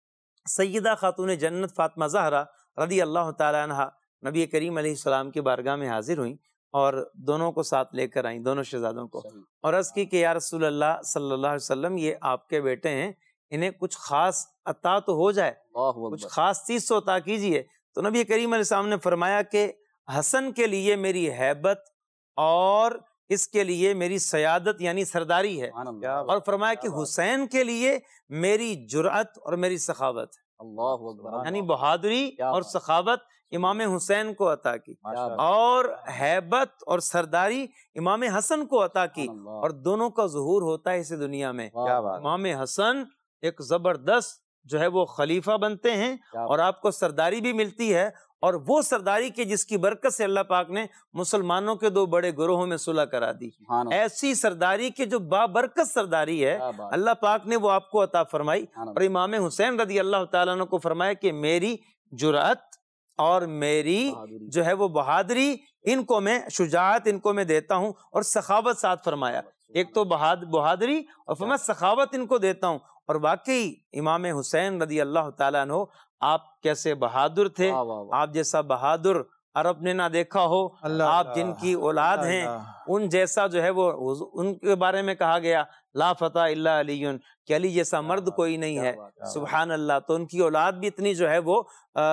سیدہ خاتون جنت فاطمہ زہرا رضی اللہ تعالیٰ عنہ نبی کریم علیہ السلام کی بارگاہ میں حاضر ہوئیں اور دونوں کو ساتھ لے کر آئیں, دونوں شہزادوں کو, اور عرض کی کہ یا رسول اللہ صلی اللہ علیہ وسلم یہ آپ کے بیٹے ہیں, انہیں کچھ خاص عطا تو ہو جائے, کچھ خاص چیز تو عطا کیجئے. تو نبی کریم علیہ السلام نے فرمایا کہ حسن کے لیے میری ہیبت اور اس کے لیے میری سیادت یعنی سرداری ہے, اور فرمایا کہ حسین کے لیے میری جرأت اور میری سخاوت یعنی بہادری اور سخاوت امام حسین کو عطا کی, اور ہیبت اور سرداری امام حسن کو عطا کی. اور دونوں کا ظہور ہوتا ہے اس دنیا میں. امام حسن ایک زبردست جو ہے وہ خلیفہ بنتے ہیں اور آپ کو سرداری بھی ملتی ہے, اور وہ سرداری کے جس کی برکت سے اللہ پاک نے مسلمانوں کے دو بڑے گروہوں میں صلح کرا دی. ایسی سرداری کے جو بابرکت سرداری ہے اللہ پاک نے وہ آپ کو عطا فرمائی. اور امام حسین رضی اللہ تعالیٰ عنہ کو فرمایا کہ میری جرأت اور میری جو ہے وہ بہادری ان کو میں شجاعت ان کو میں دیتا ہوں, اور سخاوت ساتھ فرمایا. ایک تو بہادری اور فرمایا سخاوت ان کو دیتا ہوں. اور واقعی امام حسین رضی اللہ تعالیٰ عنہ آپ کیسے بہادر تھے, آپ جیسا بہادر عرب نے نہ دیکھا ہو. آپ جن کی اولاد ہیں ان جیسا جو ہے وہ ان کے بارے میں کہا گیا لا فتح الا علی, کہ علی جیسا مرد کوئی نہیں ہے. سبحان اللہ. تو ان کی اولاد بھی اتنی جو ہے وہ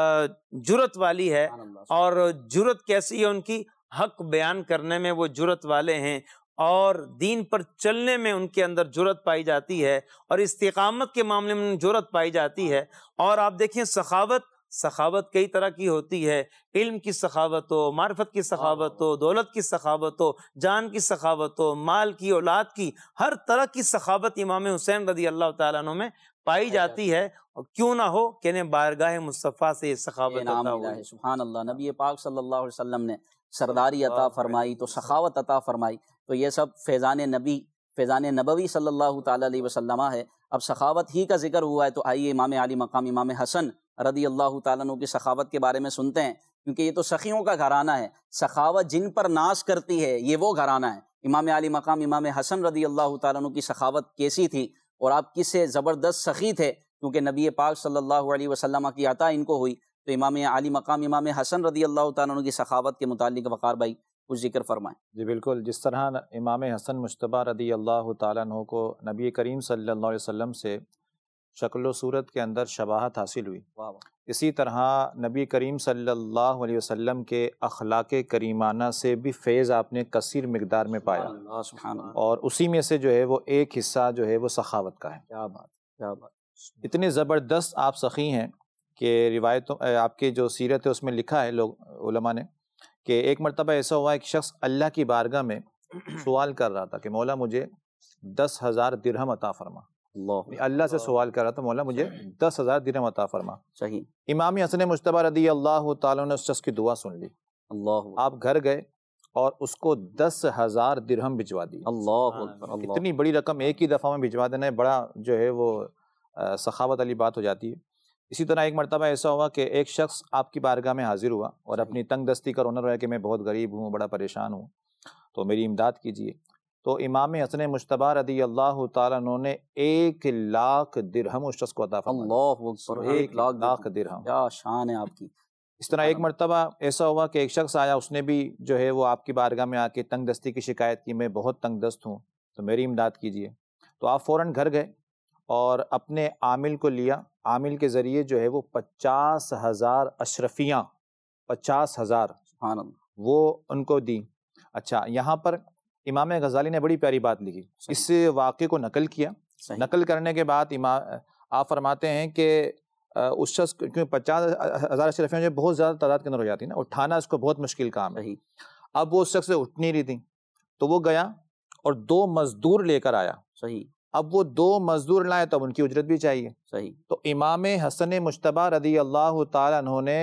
جرت والی ہے, اور جرت کیسی ہے ان کی, حق بیان کرنے میں وہ جرت والے ہیں, اور دین پر چلنے میں ان کے اندر جرت پائی جاتی ہے, اور استقامت کے معاملے میں جرت پائی جاتی ہے. اور آپ دیکھیں سخاوت سخاوت کئی طرح کی ہوتی ہے، علم کی سخاوت ہو، معرفت کی سخاوت ہو، دولت کی سخاوت ہو، جان کی سخاوت ہو، مال کی، اولاد کی، ہر طرح کی سخاوت امام حسین رضی اللہ تعالیٰ عنہ میں پائی جاتی ہے، اور کیوں نہ ہو کہ انہیں بارگاہ مصطفیٰ سے سخاوت عطا ہوئی۔ سبحان اللہ، نبی پاک صلی اللہ علیہ وسلم نے سرداری عطا فرمائی تو سخاوت عطا فرمائی، تو یہ سب فیضان نبی، فیضان نبوی صلی اللہ تعالیٰ علیہ وسلم ہے۔ اب سخاوت ہی کا ذکر ہوا ہے تو آئیے امام عالی مقام امام حسن رضی اللہ تعالیٰ عنہ کی سخاوت کے بارے میں سنتے ہیں، کیونکہ یہ تو سخیوں کا گھرانہ ہے، سخاوت جن پر ناز کرتی ہے یہ وہ گھرانہ ہے۔ امام عالی مقام امام حسن رضی اللہ تعالیٰ عنہ کی سخاوت کیسی تھی اور آپ کس سے زبردست سخی تھے، کیونکہ نبی پاک صلی اللہ علیہ وسلم کی عطا ان کو ہوئی، تو امام عالی مقام امام حسن رضی اللہ تعالیٰ عنہ کی سخاوت کے متعلق وقار بھائی کچھ ذکر فرمائیں۔ جی بالکل، جس طرح امام حسن مجتبیٰ رضی اللہ تعالیٰ عنہ کو نبی کریم صلی اللہ علیہ وسلم سے شکل و صورت کے اندر شباہت حاصل ہوئی، اسی طرح نبی کریم صلی اللہ علیہ وسلم کے اخلاق کریمانہ سے بھی فیض آپ نے کثیر مقدار میں پایا، اور اسی میں سے جو ہے وہ ایک حصہ جو ہے وہ سخاوت کا ہے۔ کیا بات، کیا بات، اتنے زبردست آپ سخی ہیں کہ روایتوں آپ کی جو سیرت ہے اس میں لکھا ہے لوگ علماء نے کہ ایک مرتبہ ایسا ہوا ایک شخص اللہ کی بارگاہ میں سوال کر رہا تھا کہ مولا مجھے دس ہزار درہم عطا فرما، اللہ اللہ سے سوال کر رہا تھا مولا مجھے دس ہزار درہم عطا فرما۔ صحیح، امام حسن مجتبیٰ رضی اللہ تعالیٰ نے اس شخص کی دعا سن لی، اللہ آپ گھر گئے اور اس کو دس ہزار درہم بھجوا دی۔ اللہ اکبر، اللہ، اتنی بڑی رقم ایک ہی دفعہ میں بھجوا دینا ہے، بڑا جو ہے وہ سخاوت والی بات ہو جاتی ہے۔ اسی طرح ایک مرتبہ ایسا ہوا کہ ایک شخص آپ کی بارگاہ میں حاضر ہوا اور اپنی تنگ دستی کا رونا رہا کہ میں بہت غریب ہوں، بڑا پریشان ہوں، تو میری امداد کیجیے۔ تو امام حسن مجتبیٰ رضی اللہ تعالیٰ عنہ نے ایک لاکھ درہم اس شخص کو عطا فرمایا۔ اللہ اکبر، ایک لاکھ درہم، کیا شان ہے آپ کی۔ اس طرح ایک مرتبہ ایسا ہوا کہ ایک شخص آیا، اس نے بھی جو ہے وہ آپ کی بارگاہ میں آ کے تنگ دستی کی شکایت کی، میں بہت تنگ دست ہوں تو میری امداد کیجیے۔ تو آپ فوراً گھر گئے اور اپنے عامل کو لیا، عامل کے ذریعے جو ہے وہ پچاس ہزار اشرفیاں، پچاس ہزار سبحان اللہ، وہ ان کو دی۔ اچھا، یہاں پر امام غزالی نے بڑی پیاری بات لکھی، اس واقعے کو نقل کیا، صحیح، نقل کرنے کے بعد امام آپ فرماتے ہیں کہ اس شخص کیونکہ پچاس ہزار اشرفیاں جو بہت زیادہ تعداد کے اندر ہو جاتی ہیں نا، اٹھانا اس کو بہت مشکل کام ہے۔ صحیح، اب وہ اس شخص سے اٹھ نہیں رہی تھی تو وہ گیا اور دو مزدور لے کر آیا۔ صحیح، اب وہ دو مزدور لائے تو اب ان کی اجرت بھی چاہیے، صحیح، تو امام حسن مجتبیٰ رضی اللہ تعالیٰ عنہ نے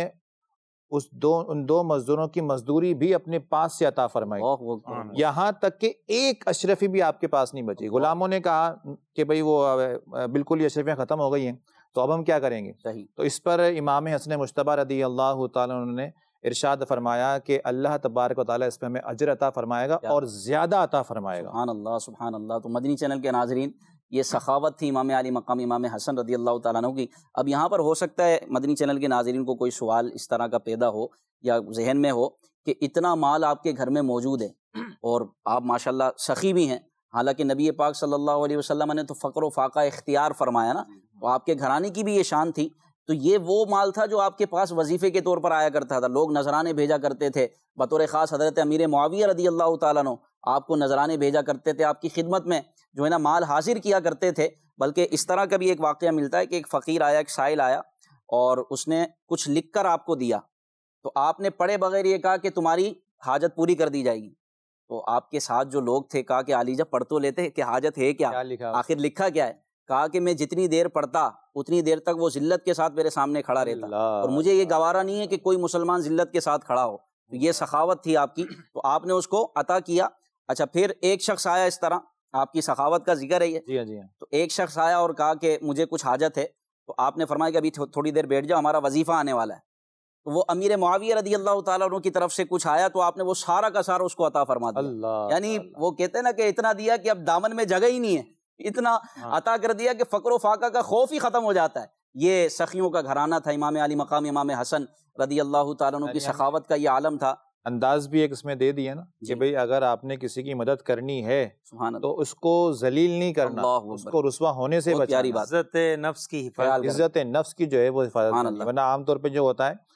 اس دو ان دو مزدوروں کی مزدوری بھی اپنے پاس سے عطا فرمائی، اللہ اکبر، یہاں تک کہ ایک اشرفی بھی آپ کے پاس نہیں بچی۔ غلاموں نے کہا کہ بھئی وہ بالکل یہ اشرفیاں ختم ہو گئی ہیں تو اب ہم کیا کریں گے؟ صحیح، تو اس پر امام حسن مجتبیٰ رضی اللہ تعالیٰ عنہ نے ارشاد فرمایا کہ اللہ تبارک و تعالیٰ اس پہ ہمیں اجر عطا فرمائے گا اور زیادہ عطا فرمائے گا۔ سبحان اللہ، سبحان اللہ۔ تو مدنی چینل کے ناظرین، یہ سخاوت تھی امام علی مقام امام حسن رضی اللہ تعالیٰ عنہ کی۔ اب یہاں پر ہو سکتا ہے مدنی چینل کے ناظرین کو کوئی سوال اس طرح کا پیدا ہو یا ذہن میں ہو کہ اتنا مال آپ کے گھر میں موجود ہے اور آپ ماشاءاللہ سخی بھی ہیں، حالانکہ نبی پاک صلی اللہ علیہ وسلم نے تو فقر و فاقہ اختیار فرمایا نا، تو آپ کے گھرانے کی بھی یہ شان تھی، تو یہ وہ مال تھا جو آپ کے پاس وظیفے کے طور پر آیا کرتا تھا، لوگ نذرانے بھیجا کرتے تھے، بطور خاص حضرت امیر معاویہ رضی اللہ تعالیٰ عنہ آپ کو نذرانے بھیجا کرتے تھے، آپ کی خدمت میں جو ہے نا مال حاضر کیا کرتے تھے۔ بلکہ اس طرح کا بھی ایک واقعہ ملتا ہے کہ ایک فقیر آیا، ایک سائل آیا اور اس نے کچھ لکھ کر آپ کو دیا، تو آپ نے پڑھے بغیر یہ کہا کہ تمہاری حاجت پوری کر دی جائے گی۔ تو آپ کے ساتھ جو لوگ تھے کہا کہ علی جب پڑھ تو لیتے کہ حاجت ہے کیا، آخر لکھا کیا ہے؟ کہا کہ میں جتنی دیر پڑھتا اتنی دیر تک وہ ذلت کے ساتھ میرے سامنے کھڑا رہتا، اور مجھے یہ گوارا نہیں ہے کہ کوئی مسلمان ذلت کے ساتھ کھڑا ہو۔ تو یہ سخاوت تھی آپ کی، تو آپ نے اس کو عطا کیا۔ اچھا، پھر ایک شخص آیا، اس طرح آپ کی سخاوت کا ذکر ہے یہ، جی جی تو ایک شخص آیا اور کہا کہ مجھے کچھ حاجت ہے، تو آپ نے فرمایا کہ ابھی تھوڑی دیر بیٹھ جاؤ، ہمارا وظیفہ آنے والا ہے۔ تو وہ امیر معاویہ رضی اللہ تعالیٰ عنہ کی طرف سے کچھ آیا تو آپ نے وہ سارا کا سارا اس کو عطا فرما دیا۔ اللہ، یعنی وہ کہتے ہیں نا کہ اتنا دیا کہ اب دامن میں جگہ ہی نہیں ہے، اتنا عطا کر دیا کہ فقر و فاقہ کا خوف ہی ختم ہو جاتا ہے۔ یہ سخیوں کا گھرانہ تھا امام علی مقام امام حسن رضی اللہ تعالیٰ عنہ کی سخاوت کا یہ عالم تھا۔ انداز بھی ایک اس میں دے دیا نا کہ بھئی اگر آپ نے کسی کی مدد کرنی ہے تو اس کو ذلیل نہیں کرنا، اس کو رسوا ہونے سے بچانا، عزت نفس کی حفاظت، عزت نفس کی جو ہے وہ حفاظت، ورنہ عام طور پہ جو ہوتا ہے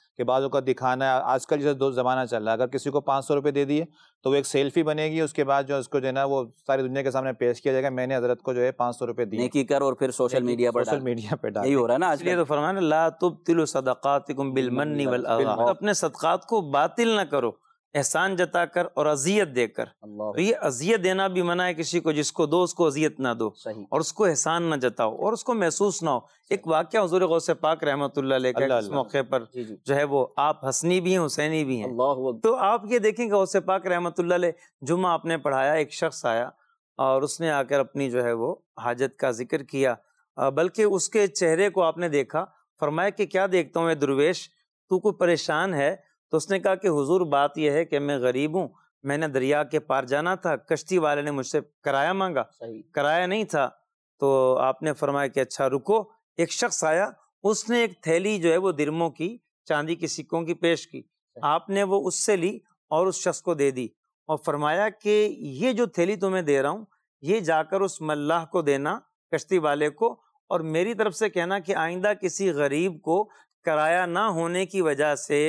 کہ بعضوں کا دکھانا ہے. آج کل جیسے دو زمانہ چل رہا ہے, اگر کسی کو پانچ سو روپے دے دیے تو وہ ایک سیلفی بنے گی, اس کے بعد جو اس کو جو ہے نا وہ ساری دنیا کے سامنے پیش کیا جائے گا, میں نے حضرت کو جو ہے پانچ سو روپے دیے, نیکی کر اور پھر سوشل میڈیا پر سوشل میڈیا پہ ڈال. یہی ہو رہا ہے نا اس لیے تو فرمایا نا لا تبطلوا صدقاتکم بالمن والاذى, اپنے صدقات کو باطل نہ کرو احسان جتا کر اور اذیت دے کر. اللہ تو یہ اذیت دینا بھی منع ہے کسی کو, جس کو دو اس کو اذیت نہ دو صحیح. اور اس کو احسان نہ جتاؤ اور اس کو محسوس نہ ہو. ایک واقعہ حضور غوث پاک رحمۃ اللہ علیہ کا اس موقع پر جی جی جو ہے وہ آپ حسنی بھی ہیں حسینی بھی ہیں. اللہ اکبر. تو آپ یہ دیکھیں کہ غوث پاک رحمۃ اللہ علیہ جمعہ آپ نے پڑھایا, ایک شخص آیا اور اس نے آ کر اپنی جو ہے وہ حاجت کا ذکر کیا, بلکہ اس کے چہرے کو آپ نے دیکھا, فرمایا کہ کیا دیکھتا ہوں اے درویش, تو کوئی پریشان ہے؟ تو اس نے کہا کہ حضور بات یہ ہے کہ میں غریب ہوں, میں نے دریا کے پار جانا تھا, کشتی والے نے مجھ سے کرایہ مانگا, صحیح. کرایہ نہیں تھا. تو آپ نے فرمایا کہ اچھا رکو. ایک شخص آیا, اس نے ایک تھیلی جو ہے وہ درموں کی, چاندی کی سکوں کی پیش کی, آپ نے وہ اس سے لی اور اس شخص کو دے دی اور فرمایا کہ یہ جو تھیلی تمہیں دے رہا ہوں یہ جا کر اس ملاح کو دینا, کشتی والے کو, اور میری طرف سے کہنا کہ آئندہ کسی غریب کو کرایہ نہ ہونے کی وجہ سے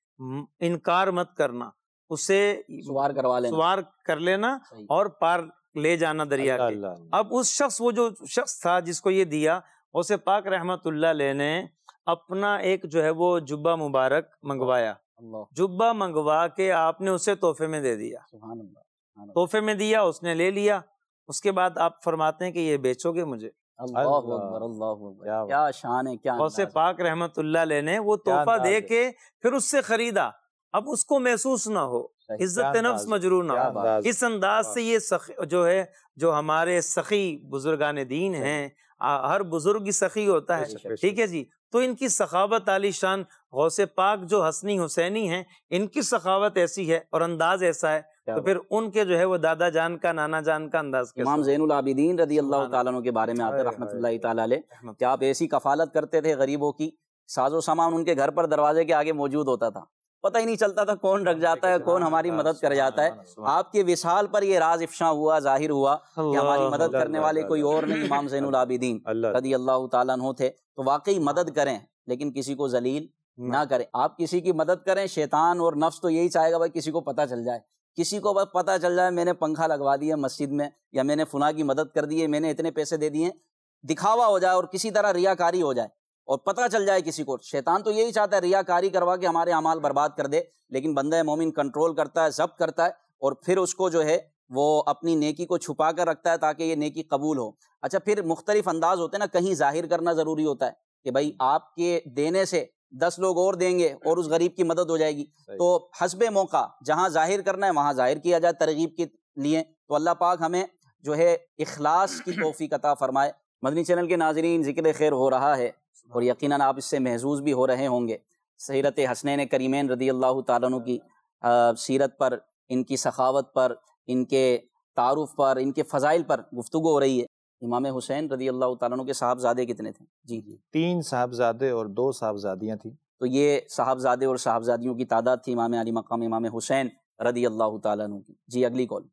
انکار مت کرنا, اسے سوار کروا لینا, سوار کر لینا صحیح. اور پار لے جانا دریا کے. اب اس شخص, وہ جو شخص تھا جس کو یہ دیا, اسے پاک رحمت اللہ علیہ نے اپنا ایک جو ہے وہ جبہ مبارک منگوایا, اللہ جبہ منگوا کے آپ نے اسے تحفے میں دے دیا, سبحان اللہ, سبحان اللہ. تحفے میں دیا, اس نے لے لیا. اس کے بعد آپ فرماتے ہیں کہ یہ بیچو گے مجھے. اللہ اکبر, اللہ اکبر, کیا شان ہے, کیا غوث انداز ہے. پاک رحمت اللہ علیہ نے وہ تحفہ دے کے پھر اس سے خریدا. اب اس کو محسوس نہ ہو, صحیح. عزت نفس مجروح نہ ہو. اس انداز سے یہ سخی جو ہے, جو ہمارے سخی بزرگان دین ہیں, ہر بزرگ سخی ہوتا ہے, ٹھیک ہے جی, تو ان کی سخاوت عالی شان, غوث پاک جو حسنی حسینی ہیں ان کی سخاوت ایسی ہے اور انداز ایسا ہے, تو پھر ان کے جو ہے وہ دادا جان کا, نانا جان کا انداز. امام زین العابدین رضی اللہ تعالیٰ عنہ کے بارے میں آتا ہے رحمۃ اللہ تعالیٰ علیہ کہ آپ ایسی کفالت کرتے تھے غریبوں کی, ساز و سامان ان کے گھر پر دروازے کے آگے موجود ہوتا تھا, پتہ ہی نہیں چلتا تھا کون رکھ جاتا ہے, کون ہماری مدد کر جاتا ہے. آپ کے وصال پر یہ راز افشاں ہوا, ظاہر ہوا کہ ہماری مدد کرنے والے کوئی اور نہیں, امام زین العابدین رضی اللہ تعالیٰ عنہ تھے. تو واقعی مدد کریں لیکن کسی کو ذلیل نہ کریں. آپ کسی کی مدد کریں, شیطان اور نفس تو یہی چاہے گا بھائی کسی کو پتہ چل جائے, کسی کو بس پتہ چل جائے میں نے پنکھا لگوا دیا مسجد میں, یا میں نے فلاں کی مدد کر دی ہے, میں نے اتنے پیسے دے دیے, دکھاوا ہو جائے اور کسی طرح ریاکاری ہو جائے اور پتہ چل جائے کسی کو. شیطان تو یہی چاہتا ہے ریاکاری کروا کے ہمارے اعمال برباد کر دے, لیکن بندہ مومن کنٹرول کرتا ہے, ضبط کرتا ہے, اور پھر اس کو جو ہے وہ اپنی نیکی کو چھپا کر رکھتا ہے تاکہ یہ نیکی قبول ہو. اچھا, پھر مختلف انداز ہوتے ہیں نا, کہیں ظاہر کرنا ضروری ہوتا ہے کہ بھائی آپ کے دینے سے دس لوگ اور دیں گے اور اس غریب کی مدد ہو جائے گی. تو حسب موقع جہاں ظاہر کرنا ہے وہاں ظاہر کیا جائے ترغیب کے لیے. تو اللہ پاک ہمیں جو ہے اخلاص کی توفیق عطا فرمائے. مدنی چینل کے ناظرین, ذکر خیر ہو رہا ہے اور یقیناً آپ اس سے محظوظ بھی ہو رہے ہوں گے. سیرت حسنین کریمین رضی اللہ تعالیٰ عنہ کی سیرت پر, ان کی سخاوت پر, ان کے تعارف پر, ان کے فضائل پر گفتگو ہو رہی ہے. امام حسین رضی اللہ تعالیٰ عنہ کے صاحبزادے کتنے تھے؟ جی جی تین صاحبزادے اور دو صاحبزادیاں تھیں. تو یہ صاحبزادے اور صاحبزادیوں کی تعداد تھی امام علی مقام امام حسین رضی اللہ تعالیٰ عنہ کی. جی اگلی کال.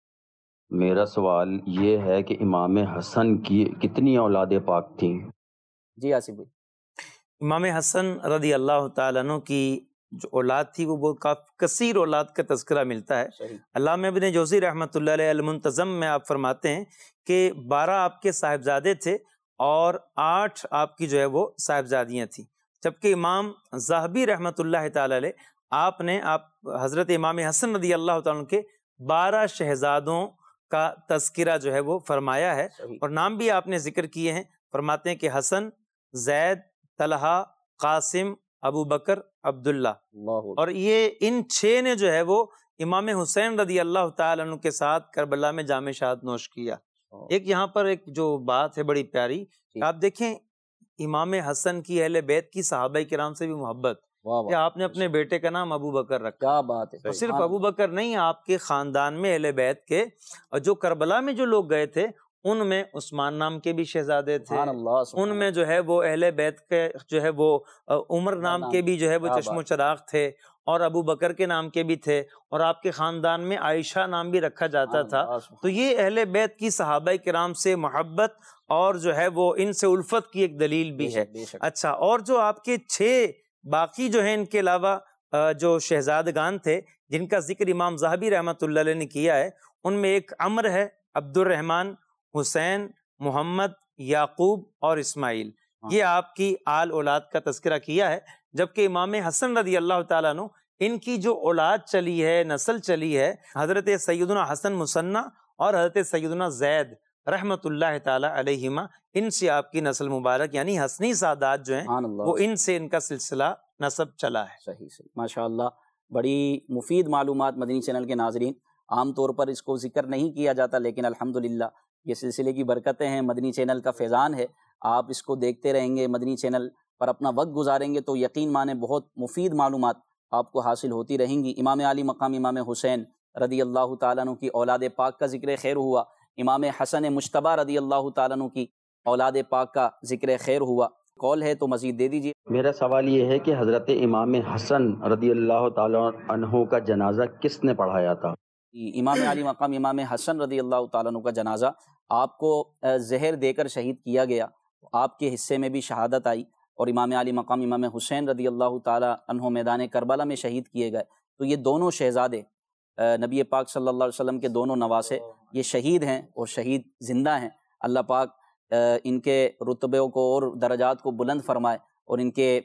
میرا سوال یہ ہے کہ امام حسن کی کتنی اولاد پاک تھیں؟ جی آصف بھائی. امام حسن رضی اللہ تعالیٰ عنہ کی جو اولاد تھی وہ بہت کافی کثیر اولاد کا تذکرہ ملتا ہے. علامہ ابن جوزی رحمۃ اللہ علیہ المنتظم میں آپ فرماتے ہیں کہ بارہ آپ کے صاحبزادے تھے اور آٹھ آپ کی جو ہے وہ صاحبزادیاں تھیں, جبکہ امام ذہبی رحمۃ اللہ تعالی علیہ آپ نے آپ حضرت امام حسن رضی اللہ تعالیٰ عنہ کے بارہ شہزادوں کا تذکرہ جو ہے وہ فرمایا ہے, اور نام بھی آپ نے ذکر کیے ہیں. فرماتے ہیں کہ حسن, زید, طلحہ, قاسم, ابو بکر, عبداللہ, اور یہ ان چھ نے جو ہے وہ امام حسین رضی اللہ تعالیٰ عنہ کے ساتھ کربلا میں جام شہادت نوش کیا. ایک یہاں پر ایک جو بات ہے بڑی پیاری, آپ دیکھیں امام حسن کی اہل بیت کی صحابہ کرام سے بھی محبت, کہ آپ نے اپنے بیٹے کا نام ابو بکر رکھا. کیا بات ہے. اور صرف ابو بکر نہیں, آپ کے خاندان میں اہل بیت کے اور جو کربلا میں جو لوگ گئے تھے ان میں عثمان نام کے بھی شہزادے تھے, ان میں جو ہے وہ اہل بیت کے جو ہے وہ عمر نام کے بھی جو ہے وہ چشم و چراغ تھے, اور ابو بکر کے نام کے بھی تھے, اور آپ کے خاندان میں عائشہ نام بھی رکھا جاتا تھا. تو یہ اہل بیت کی صحابہ کرام سے محبت اور جو ہے وہ ان سے الفت کی ایک دلیل بھی ہے. اچھا, اور جو آپ کے چھ باقی جو ہیں ان کے علاوہ جو شہزادگان تھے جن کا ذکر امام ذہبی رحمۃ اللہ علیہ نے کیا ہے، ان میں ایک عمر ہے، عبد الرحمن، حسین، محمد، یعقوب اور اسماعیل، یہ آپ کی آل اولاد کا تذکرہ کیا ہے۔ جبکہ امام حسن رضی اللہ تعالیٰ عنہ ان کی جو اولاد چلی ہے، نسل چلی ہے، حضرت سیدنا حسن مثنی اور حضرت سیدنا زید رحمت اللہ تعالی علیہما، ان سے آپ کی نسل مبارک یعنی حسنی سادات جو ہیں وہ ان سے ان کا سلسلہ نسب چلا ہے۔ صحیح صحیح، ماشاء اللہ، بڑی مفید معلومات مدنی چینل کے ناظرین۔ عام طور پر اس کو ذکر نہیں کیا جاتا، لیکن الحمدللہ یہ سلسلے کی برکتیں ہیں، مدنی چینل کا فیضان ہے۔ آپ اس کو دیکھتے رہیں گے، مدنی چینل پر اپنا وقت گزاریں گے تو یقین مانیں بہت مفید معلومات آپ کو حاصل ہوتی رہیں گی۔ امام علی مقام امام حسین رضی اللہ تعالیٰ عنہ کی اولاد پاک کا ذکر خیر ہوا، امام حسن مجتبیٰ رضی اللہ تعالیٰ عنہ کی اولاد پاک کا ذکر خیر ہوا۔ قول ہے تو مزید دے دیجیے۔ میرا سوال یہ ہے کہ حضرت امام حسن رضی اللہ تعالیٰ عنہ کا جنازہ کس نے پڑھایا تھا؟ امام علی مقام امام حسن رضی اللہ تعالیٰ عنہ کا جنازہ آپ کو زہر دے کر شہید کیا گیا، آپ کے حصے میں بھی شہادت آئی، اور امام علی مقام امام حسین رضی اللہ تعالیٰ عنہ میدان کربلا میں شہید کیے گئے۔ تو یہ دونوں شہزادے نبی پاک صلی اللہ علیہ وسلم کے دونوں نواسے یہ شہید ہیں اور شہید زندہ ہیں۔ اللہ پاک ان کے رتبوں کو اور درجات کو بلند فرمائے اور ان کے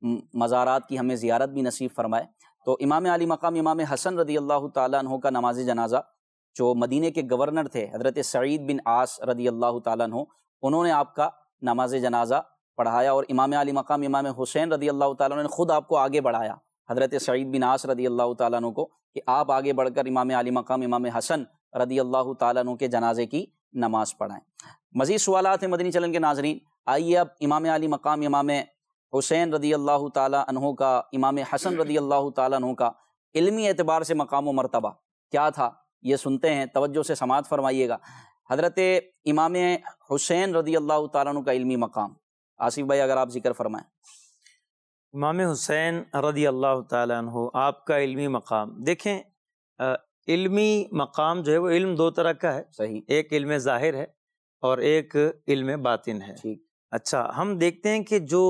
مزارات کی ہمیں زیارت بھی نصیب فرمائے۔ تو امام علی مقام امام حسن رضی اللہ تعالیٰ عنہ کا نماز جنازہ جو مدینے کے گورنر تھے حضرت سعید بن عاص رضی اللہ تعالیٰ عنہ، انہوں نے آپ کا نماز جنازہ پڑھایا، اور امام علی مقام امام حسین رضی اللہ تعالیٰ عنہ نے خود آپ کو آگے بڑھایا حضرت سعید بن عاص رضی اللہ تعالیٰ عنہ کو کہ آپ آگے بڑھ کر امام علی مقام امام حسن رضی اللہ تعالیٰ عنہ کے جنازے کی نماز پڑھائیں۔ مزید سوالات ہیں مدنی چینل کے ناظرین، آئیے اب امام علی مقام امام حسین رضی اللہ تعالیٰ عنہ کا، امام حسن رضی اللہ تعالیٰ عنہ کا علمی اعتبار سے مقام و مرتبہ کیا تھا یہ سنتے ہیں، توجہ سے سماعت فرمائیے گا۔ حضرت امام حسین رضی اللہ تعالیٰ عنہ کا علمی مقام، آصف بھائی اگر آپ ذکر فرمائیں۔ امام حسین رضی اللہ تعالیٰ عنہ آپ کا علمی مقام، دیکھیں علمی مقام جو ہے وہ علم دو طرح کا ہے، صحیح، ایک علم ظاہر ہے اور ایک علم باطن ہے۔ ٹھیک، اچھا، ہم دیکھتے ہیں کہ جو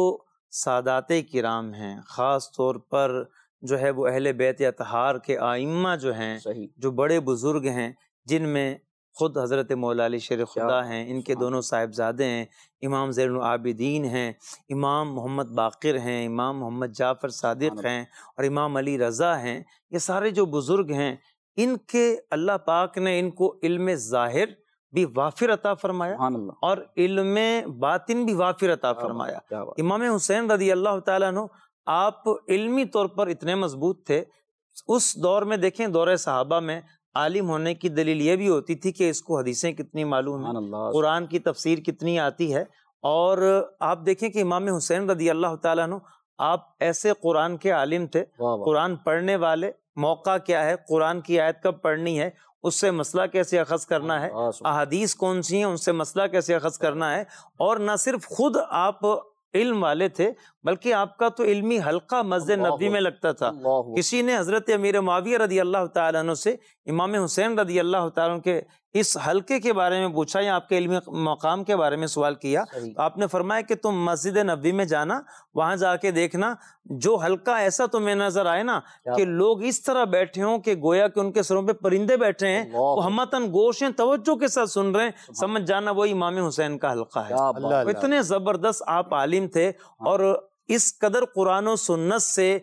سادات کرام ہیں، خاص طور پر جو ہے وہ اہل بیت اطہار کے آئمہ جو ہیں، صحیح، جو بڑے بزرگ ہیں، جن میں خود حضرت مولا علی شیر خدا ہیں، ان کے دونوں صاحبزادے ہیں، امام زین العابدین ہیں، امام محمد باقر ہیں، امام محمد جعفر صادق ہیں، اور امام علی رضا ہیں، یہ سارے جو بزرگ ہیں ان کے اللہ پاک نے ان کو علم ظاہر بھی وافر عطا فرمایا اور علم باطن بھی وافر عطا فرمایا۔ امام حسین رضی اللہ تعالیٰ عنہ آپ علمی طور پر اتنے مضبوط تھے، اس دور میں دیکھیں دور صحابہ میں عالم ہونے کی دلیل یہ بھی ہوتی تھی کہ اس کو حدیثیں کتنی معلوم ہیں، قرآن کی تفسیر کتنی آتی ہے، اور آپ دیکھیں کہ امام حسین رضی اللہ تعالیٰ عنہ آپ ایسے قرآن کے عالم تھے، قرآن پڑھنے والے، موقع کیا ہے، قرآن کی آیت کب پڑھنی ہے، اس سے مسئلہ کیسے اخذ کرنا ہے، احادیث کون سی ہیں ان سے مسئلہ کیسے اخذ کرنا ہے، اور نہ صرف خود آپ علم والے تھے بلکہ آپ کا تو علمی حلقہ مسجد نبوی میں لگتا تھا۔ کسی نے حضرت امیر معاویہ رضی اللہ تعالیٰ عنہ سے امام حسین رضی اللہ تعالیٰ عنہ کے اس حلقے کے بارے میں پوچھا یا آپ کے علمی مقام کے بارے میں سوال کیا، آپ نے فرمایا کہ تم مسجد نبوی میں جانا، وہاں جا کے دیکھنا جو حلقہ ایسا تمہیں نظر آئے نا کہ لوگ اس طرح بیٹھے ہوں کہ گویا کہ ان کے سروں پہ پرندے بیٹھے ہیں، وہ ہمتاً گوش ہیں، توجہ کے ساتھ سن رہے ہیں، سمجھ جانا وہی امام حسین کا حلقہ ہے۔ اتنے زبردست آپ عالم تھے اور اس قدر قرآن و سنت سے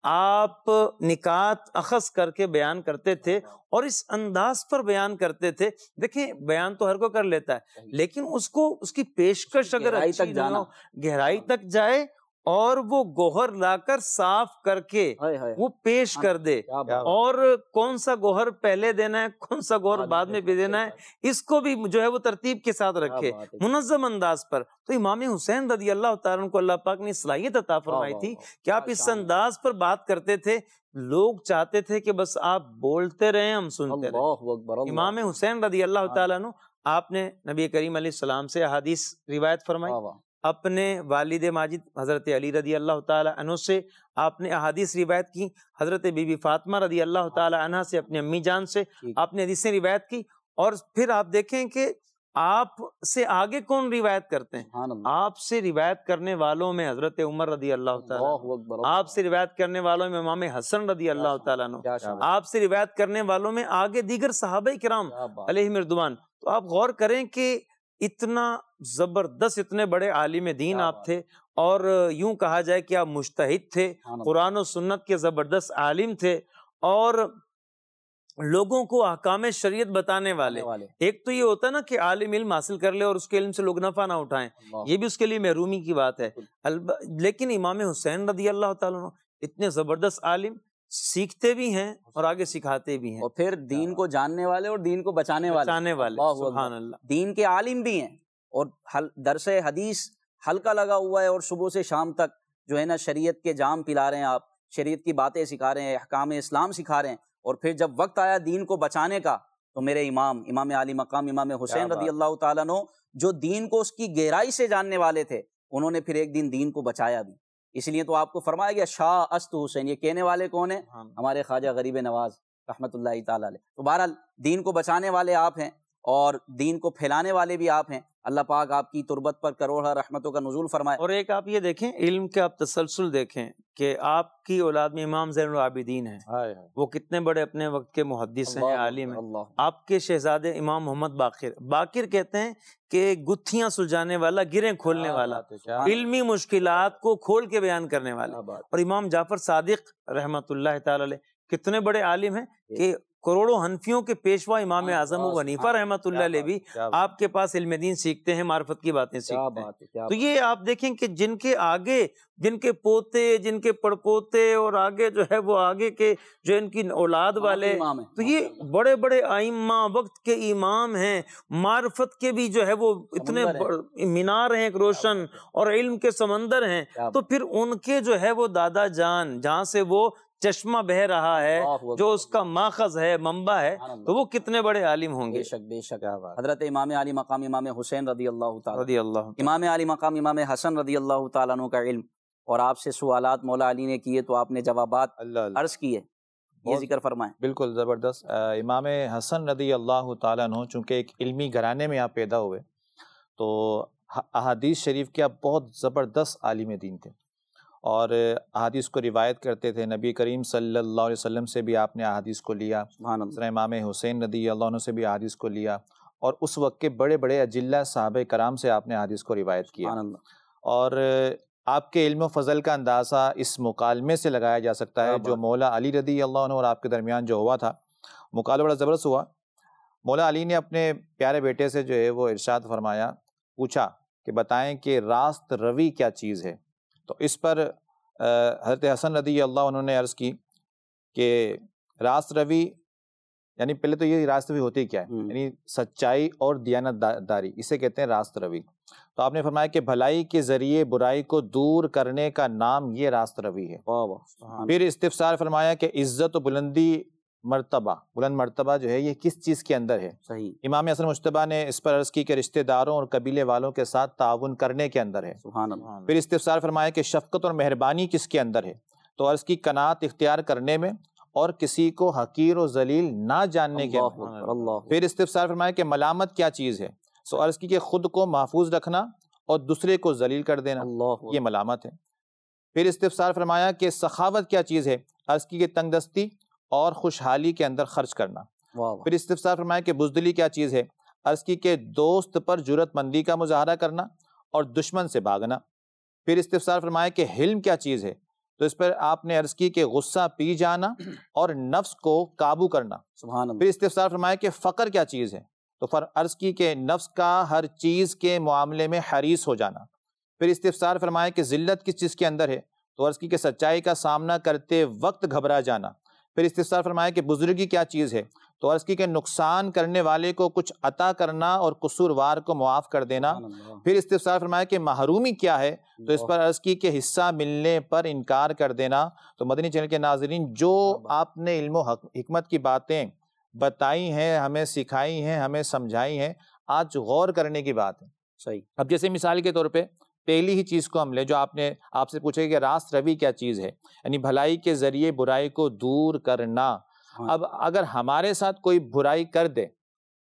آپ نکات اخذ کر کے بیان کرتے تھے اور اس انداز پر بیان کرتے تھے۔ دیکھیں بیان تو ہر کو کر لیتا ہے لیکن اس کو اس کی پیشکش اگر اچھی نہ ہو، گہرائی تک جائے اور وہ گوہر لا کر صاف کر کے وہ پیش کر دے، اور کون سا گوہر پہلے دینا ہے کون سا گوہر بعد میں بھی دینا ہے اس کو بھی جو ہے وہ ترتیب کے ساتھ رکھے منظم انداز پر۔ تو امام حسین رضی اللہ تعالیٰ عنہ کو اللہ پاک نے صلاحیت عطا فرمائی تھی کہ آپ اس انداز پر بات کرتے تھے، لوگ چاہتے تھے کہ بس آپ بولتے رہیں ہم سنتے رہیں۔ امام حسین رضی اللہ تعالیٰ عنہ آپ نے نبی کریم علیہ السلام سے احادیث روایت فرمائی، اپنے والد ماجد حضرت علی رضی اللہ تعالی عنہ سے آپ نے احادیث روایت کی، حضرت بی بی فاطمہ رضی اللہ تعالی عنہ سے اپنی امی جان سے آپ نے حدیثیں روایت کی، اور پھر آپ دیکھیں کہ آپ سے آگے کون روایت کرتے ہیں؟ آپ سے روایت کرنے والوں میں حضرت عمر رضی اللہ تعالیٰ، آپ سے روایت کرنے والوں میں امام حسن رضی اللہ تعالیٰ عنہ، آپ سے روایت کرنے والوں میں آگے دیگر صحابہ کرام علیہم رضوان۔ تو آپ غور کریں کہ اتنا زبردست، اتنے بڑے عالم دین آپ تھے، اور یوں کہا جائے کہ آپ مجتہد تھے، قرآن و سنت کے زبردست عالم تھے، اور لوگوں کو احکام شریعت بتانے والے۔ ایک تو یہ ہوتا ہے نا کہ عالم علم حاصل کر لے اور اس کے علم سے لوگ نفع نہ اٹھائیں، یہ بھی اس کے لیے محرومی کی بات ہے۔ لیکن امام حسین رضی اللہ تعالیٰ عنہ اتنے زبردست عالم، سیکھتے بھی ہیں اور آگے سکھاتے بھی ہیں، اور پھر دین کو جاننے والے اور دین کو بچانے والے بچانے والے سبحان اللہ، دین کے عالم بھی ہیں، اور درس حدیث حلقہ لگا ہوا ہے، اور صبح سے شام تک جو ہے نا شریعت کے جام پلا رہے ہیں، آپ شریعت کی باتیں سکھا رہے ہیں، احکام اسلام سکھا رہے ہیں، اور پھر جب وقت آیا دین کو بچانے کا تو میرے امام امام علی مقام امام حسین رضی اللہ تعالیٰ عنہ جو دین کو اس کی گہرائی سے جاننے والے تھے، انہوں نے پھر ایک دن دین کو بچایا بھی۔ اس لیے تو آپ کو فرمایا گیا شاہ است حسین، یہ کہنے والے کون ہیں؟ ہمارے خواجہ غریب نواز رحمۃ اللہ تعالیٰ علیہ۔ تو بہرحال دین کو بچانے والے آپ ہیں اور دین کو پھیلانے والے بھی آپ ہیں، اللہ پاک آپ کی تربت پر کروڑا رحمتوں کا نزول فرمائے۔ اور ایک آپ یہ دیکھیں، علم کے آپ تسلسل دیکھیں کہ آپ کی اولاد میں امام زین العابدین ہیں، وہ کتنے بڑے اپنے وقت کے محدث ہیں، عالم ہیں۔ آپ کے شہزادے امام محمد باقر، باقر کہتے ہیں کہ گتھیاں سلجھانے والا، گریں کھولنے والا، علمی مشکلات کو کھول کے بیان کرنے والا۔ اور امام جعفر صادق رحمت اللہ تعالی علیہ کتنے بڑے عالم ہیں کہ کروڑوں حنفیوں کے پیشوا امام اعظم ابو حنیفہ رحمۃ اللہ علیہ بھی آپ کے پاس علم دین سیکھتے ہیں، معرفت کی باتیں سیکھتے ہیں۔ تو یہ آپ دیکھیں کہ جن کے آگے، جن کے پوتے، جن کے پڑپوتے، اور آگے جو ہے وہ آگے کے جو ان کی اولاد والے، تو یہ بڑے بڑے ائمہ، وقت کے امام ہیں، معرفت کے بھی جو ہے وہ اتنے مینار ہیں ایک روشن، اور علم کے سمندر ہیں۔ تو پھر ان کے جو ہے وہ دادا جان، جہاں سے وہ چشمہ بہ رہا ہے، جو اس کا ماخذ ہے، منبع ہے، تو وہ کتنے بڑے عالم ہوں گے۔ بے شک بے شک حضرت امام علی مقام امام حسین رضی اللہ تعالیٰ رضی اللہ امام علی مقام امام حسن رضی اللہ تعالیٰ عنہ کا علم، اور آپ سے سوالات مولا علی نے کیے تو آپ نے جوابات عرض کیے، یہ ذکر فرمائیں۔ بالکل زبردست۔ امام حسن رضی اللہ تعالیٰ عنہ چونکہ ایک علمی گھرانے میں آپ پیدا ہوئے، تو احادیث شریف کے آپ بہت زبردست عالم دین تھے، اور احادیث کو روایت کرتے تھے۔ نبی کریم صلی اللہ علیہ وسلم سے بھی آپ نے احادیث کو لیا، امام حسین رضی اللہ عنہ سے بھی احادیث کو لیا، اور اس وقت کے بڑے بڑے اجلہ صحابہ کرام سے آپ نے احادیث کو روایت کیا۔ اور آپ کے علم و فضل کا اندازہ اس مکالمے سے لگایا جا سکتا ہے جو مولا علی رضی اللہ عنہ اور آپ کے درمیان جو ہوا تھا، مکالمہ بڑا زبردست ہوا۔ مولا علی نے اپنے پیارے بیٹے سے جو ہے وہ ارشاد فرمایا، پوچھا کہ بتائیں کہ راست روی کیا چیز ہے؟ تو اس پر حضرت حسن رضی اللہ عنہ نے عرض کی کہ راست روی، یعنی پہلے تو یہ راست روی ہوتی کیا ہے، یعنی سچائی اور دیانت داری، اسے کہتے ہیں راست روی۔ تو آپ نے فرمایا کہ بھلائی کے ذریعے برائی کو دور کرنے کا نام یہ راست روی ہے۔ پھر استفسار فرمایا کہ عزت و بلندی مرتبہ، بلند مرتبہ جو ہے یہ کس چیز کے اندر ہے؟ صحیح۔ امام حسن مجتبیٰ نے اس پر عرض کی کہ رشتہ داروں اور قبیلے والوں کے ساتھ تعاون کرنے کے اندر ہے۔ سبحان اللہ۔ پھر استفسار فرمایا کہ شفقت اور مہربانی کس کے اندر ہے؟ تو عرض کی قناعت اختیار کرنے میں اور کسی کو حقیر و ذلیل نہ جاننے کے اندر۔ پھر استفسار فرمایا کہ ملامت کیا چیز ہے؟ تو عرض کی کہ خود کو محفوظ رکھنا اور دوسرے کو ذلیل کر دینا، یہ ملامت ہے۔ پھر استفسار فرمایا کہ سخاوت کیا چیز ہے؟ عرض کی کہ تنگ دستی اور خوشحالی کے اندر خرچ کرنا۔ پھر استفسار فرمایا کہ بزدلی کیا چیز ہے؟ عرض کی کہ دوست پر جرأت مندی کا مظاہرہ کرنا اور دشمن سے بھاگنا۔ پھر استفسار فرمایا کہ حلم کیا چیز ہے؟ تو اس پر آپ نے عرض کی کہ غصہ پی جانا اور نفس کو قابو کرنا۔ سبحان اللہ۔ پھر استفسار فرمایا کہ فقر کیا چیز ہے؟ تو پھر عرض کی کہ نفس کا ہر چیز کے معاملے میں حریص ہو جانا۔ پھر استفسار فرمایا کہ ذلت کس چیز کے اندر ہے؟ تو عرض کی کہ سچائی کا سامنا کرتے وقت گھبرا جانا۔ پھر استفسار فرمایا کہ بزرگی کیا چیز ہے؟ تو عرض کی کہ نقصان کرنے والے کو کچھ عطا کرنا اور قصوروار کو معاف کر دینا۔ پھر استفسار فرمایا کہ محرومی کیا ہے؟ تو اس پر عرض کی کہ حصہ ملنے پر انکار کر دینا۔ تو مدنی چینل کے ناظرین، جو آپ نے علم و حکمت کی باتیں بتائی ہیں، ہمیں سکھائی ہیں، ہمیں سمجھائی ہیں، آج غور کرنے کی بات ہے۔ صحیح۔ اب جیسے مثال کے طور پہ پہلی ہی چیز کو ہم لیں جو آپ نے آپ سے پوچھے کہ راست روی کیا چیز ہے، یعنی بھلائی کے ذریعے برائی کو دور کرنا۔ اب اگر ہمارے ساتھ کوئی برائی کر دے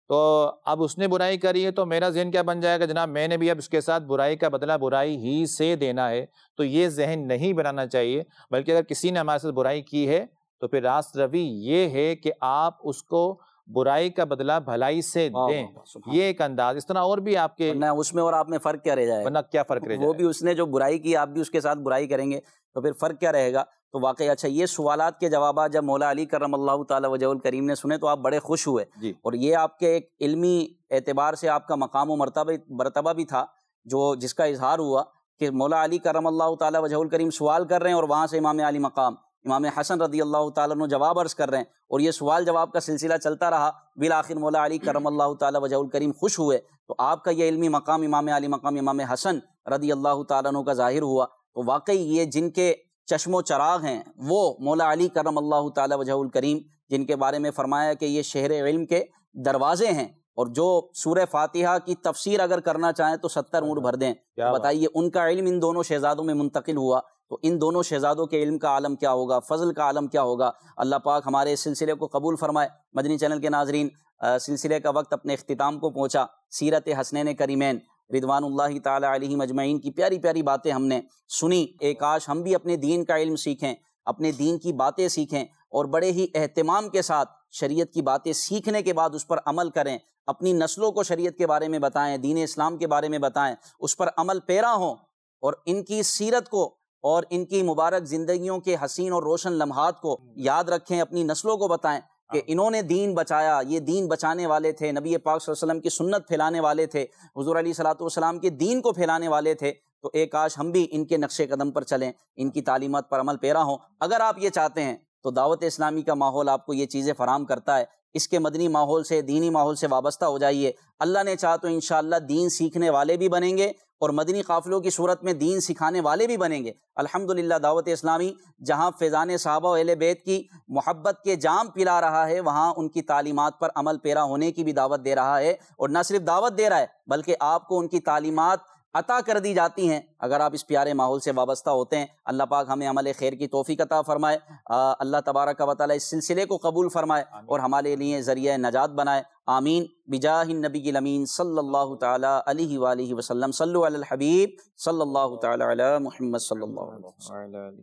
تو اب اس نے برائی کری ہے تو میرا ذہن کیا بن جائے گا، جناب میں نے بھی اب اس کے ساتھ برائی کا بدلہ برائی ہی سے دینا ہے. تو یہ ذہن نہیں بنانا چاہیے، بلکہ اگر کسی نے ہمارے ساتھ برائی کی ہے تو پھر راست روی یہ ہے کہ آپ اس کو برائی کا بدلہ بھلائی سے دیں. یہ ایک انداز. اس طرح اور بھی آپ کے اس میں اور آپ میں فرق کیا رہ جائے گا؟ ورنہ کیا فرق رہ جائے وہ بھی اس نے جو برائی کی آپ بھی اس کے ساتھ برائی کریں گے تو پھر فرق کیا رہے گا؟ تو واقعی اچھا یہ سوالات کے جوابات جب مولا علی کرم اللہ تعالی وجہ الکریم نے سنے تو آپ بڑے خوش ہوئے جی. اور یہ آپ کے ایک علمی اعتبار سے آپ کا مقام و مرتبہ مرتبہ بھی تھا جو جس کا اظہار ہوا کہ مولا علی کرم اللہ تعالی وجہ الکریم سوال کر رہے ہیں اور وہاں سے امام علی مقام امام حسن رضی اللہ تعالیٰ عنہ جواب عرض کر رہے ہیں اور یہ سوال جواب کا سلسلہ چلتا رہا. بالآخر مولا علی کرم اللہ تعالیٰ وجہ الکریم خوش ہوئے تو آپ کا یہ علمی مقام امام علی مقام امام حسن رضی اللہ تعالیٰ عنہ کا ظاہر ہوا. تو واقعی یہ جن کے چشم و چراغ ہیں وہ مولا علی کرم اللہ تعالیٰ وجہ الکریم، جن کے بارے میں فرمایا کہ یہ شہر علم کے دروازے ہیں اور جو سورہ فاتحہ کی تفسیر اگر کرنا چاہیں تو ستر اونٹ بھر دیں. بتائیے ان کا علم ان دونوں شہزادوں میں منتقل ہوا تو ان دونوں شہزادوں کے علم کا عالم کیا ہوگا، فضل کا عالم کیا ہوگا. اللہ پاک ہمارے اس سلسلے کو قبول فرمائے. مدنی چینل کے ناظرین، سلسلے کا وقت اپنے اختتام کو پہنچا. سیرت حسنین کریمین رضوان اللہ تعالی علیہ مجمعین کی پیاری پیاری باتیں ہم نے سنی. ایک کاش ہم بھی اپنے دین کا علم سیکھیں، اپنے دین کی باتیں سیکھیں اور بڑے ہی اہتمام کے ساتھ شریعت کی باتیں سیکھنے کے بعد اس پر عمل کریں. اپنی نسلوں کو شریعت کے بارے میں بتائیں، دین اسلام کے بارے میں بتائیں، اس پر عمل پیرا ہوں اور ان کی سیرت کو اور ان کی مبارک زندگیوں کے حسین اور روشن لمحات کو یاد رکھیں، اپنی نسلوں کو بتائیں کہ انہوں نے دین بچایا، یہ دین بچانے والے تھے، نبی پاک صلی اللہ علیہ وسلم کی سنت پھیلانے والے تھے، حضور علیہ الصلوۃ والسلام کے دین کو پھیلانے والے تھے. تو ایک کاش ہم بھی ان کے نقش قدم پر چلیں، ان کی تعلیمات پر عمل پیرا ہوں. اگر آپ یہ چاہتے ہیں تو دعوت اسلامی کا ماحول آپ کو یہ چیزیں فراہم کرتا ہے. اس کے مدنی ماحول سے، دینی ماحول سے وابستہ ہو جائیے. اللہ نے چاہا تو انشاءاللہ دین سیکھنے والے بھی بنیں گے اور مدنی قافلوں کی صورت میں دین سکھانے والے بھی بنیں گے. الحمدللہ دعوت اسلامی جہاں فیضان صحابہ و اہل بیت کی محبت کے جام پلا رہا ہے وہاں ان کی تعلیمات پر عمل پیرا ہونے کی بھی دعوت دے رہا ہے. اور نہ صرف دعوت دے رہا ہے بلکہ آپ کو ان کی تعلیمات عطا کر دی جاتی ہیں اگر آپ اس پیارے ماحول سے وابستہ ہوتے ہیں. اللہ پاک ہمیں عمل خیر کی توفیق عطا فرمائے. اللہ تبارک و تعالی اس سلسلے کو قبول فرمائے اور ہمارے لیے ذریعہ نجات بنائے. آمین بجاہ النبی الامین صلی اللہ تعالی علیہ وآلہ وسلم. صلوا علی الحبیب صلی اللہ تعالی علی محمد صلی اللہ علیہ وسلم.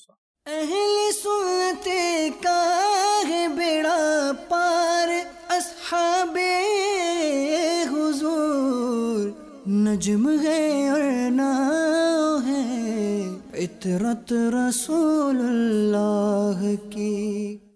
اہل سنت کا ہے بیڑا پار، اصحاب حضور نجم ہے اور ناؤ ہے، عطرت رسول اللہ کی.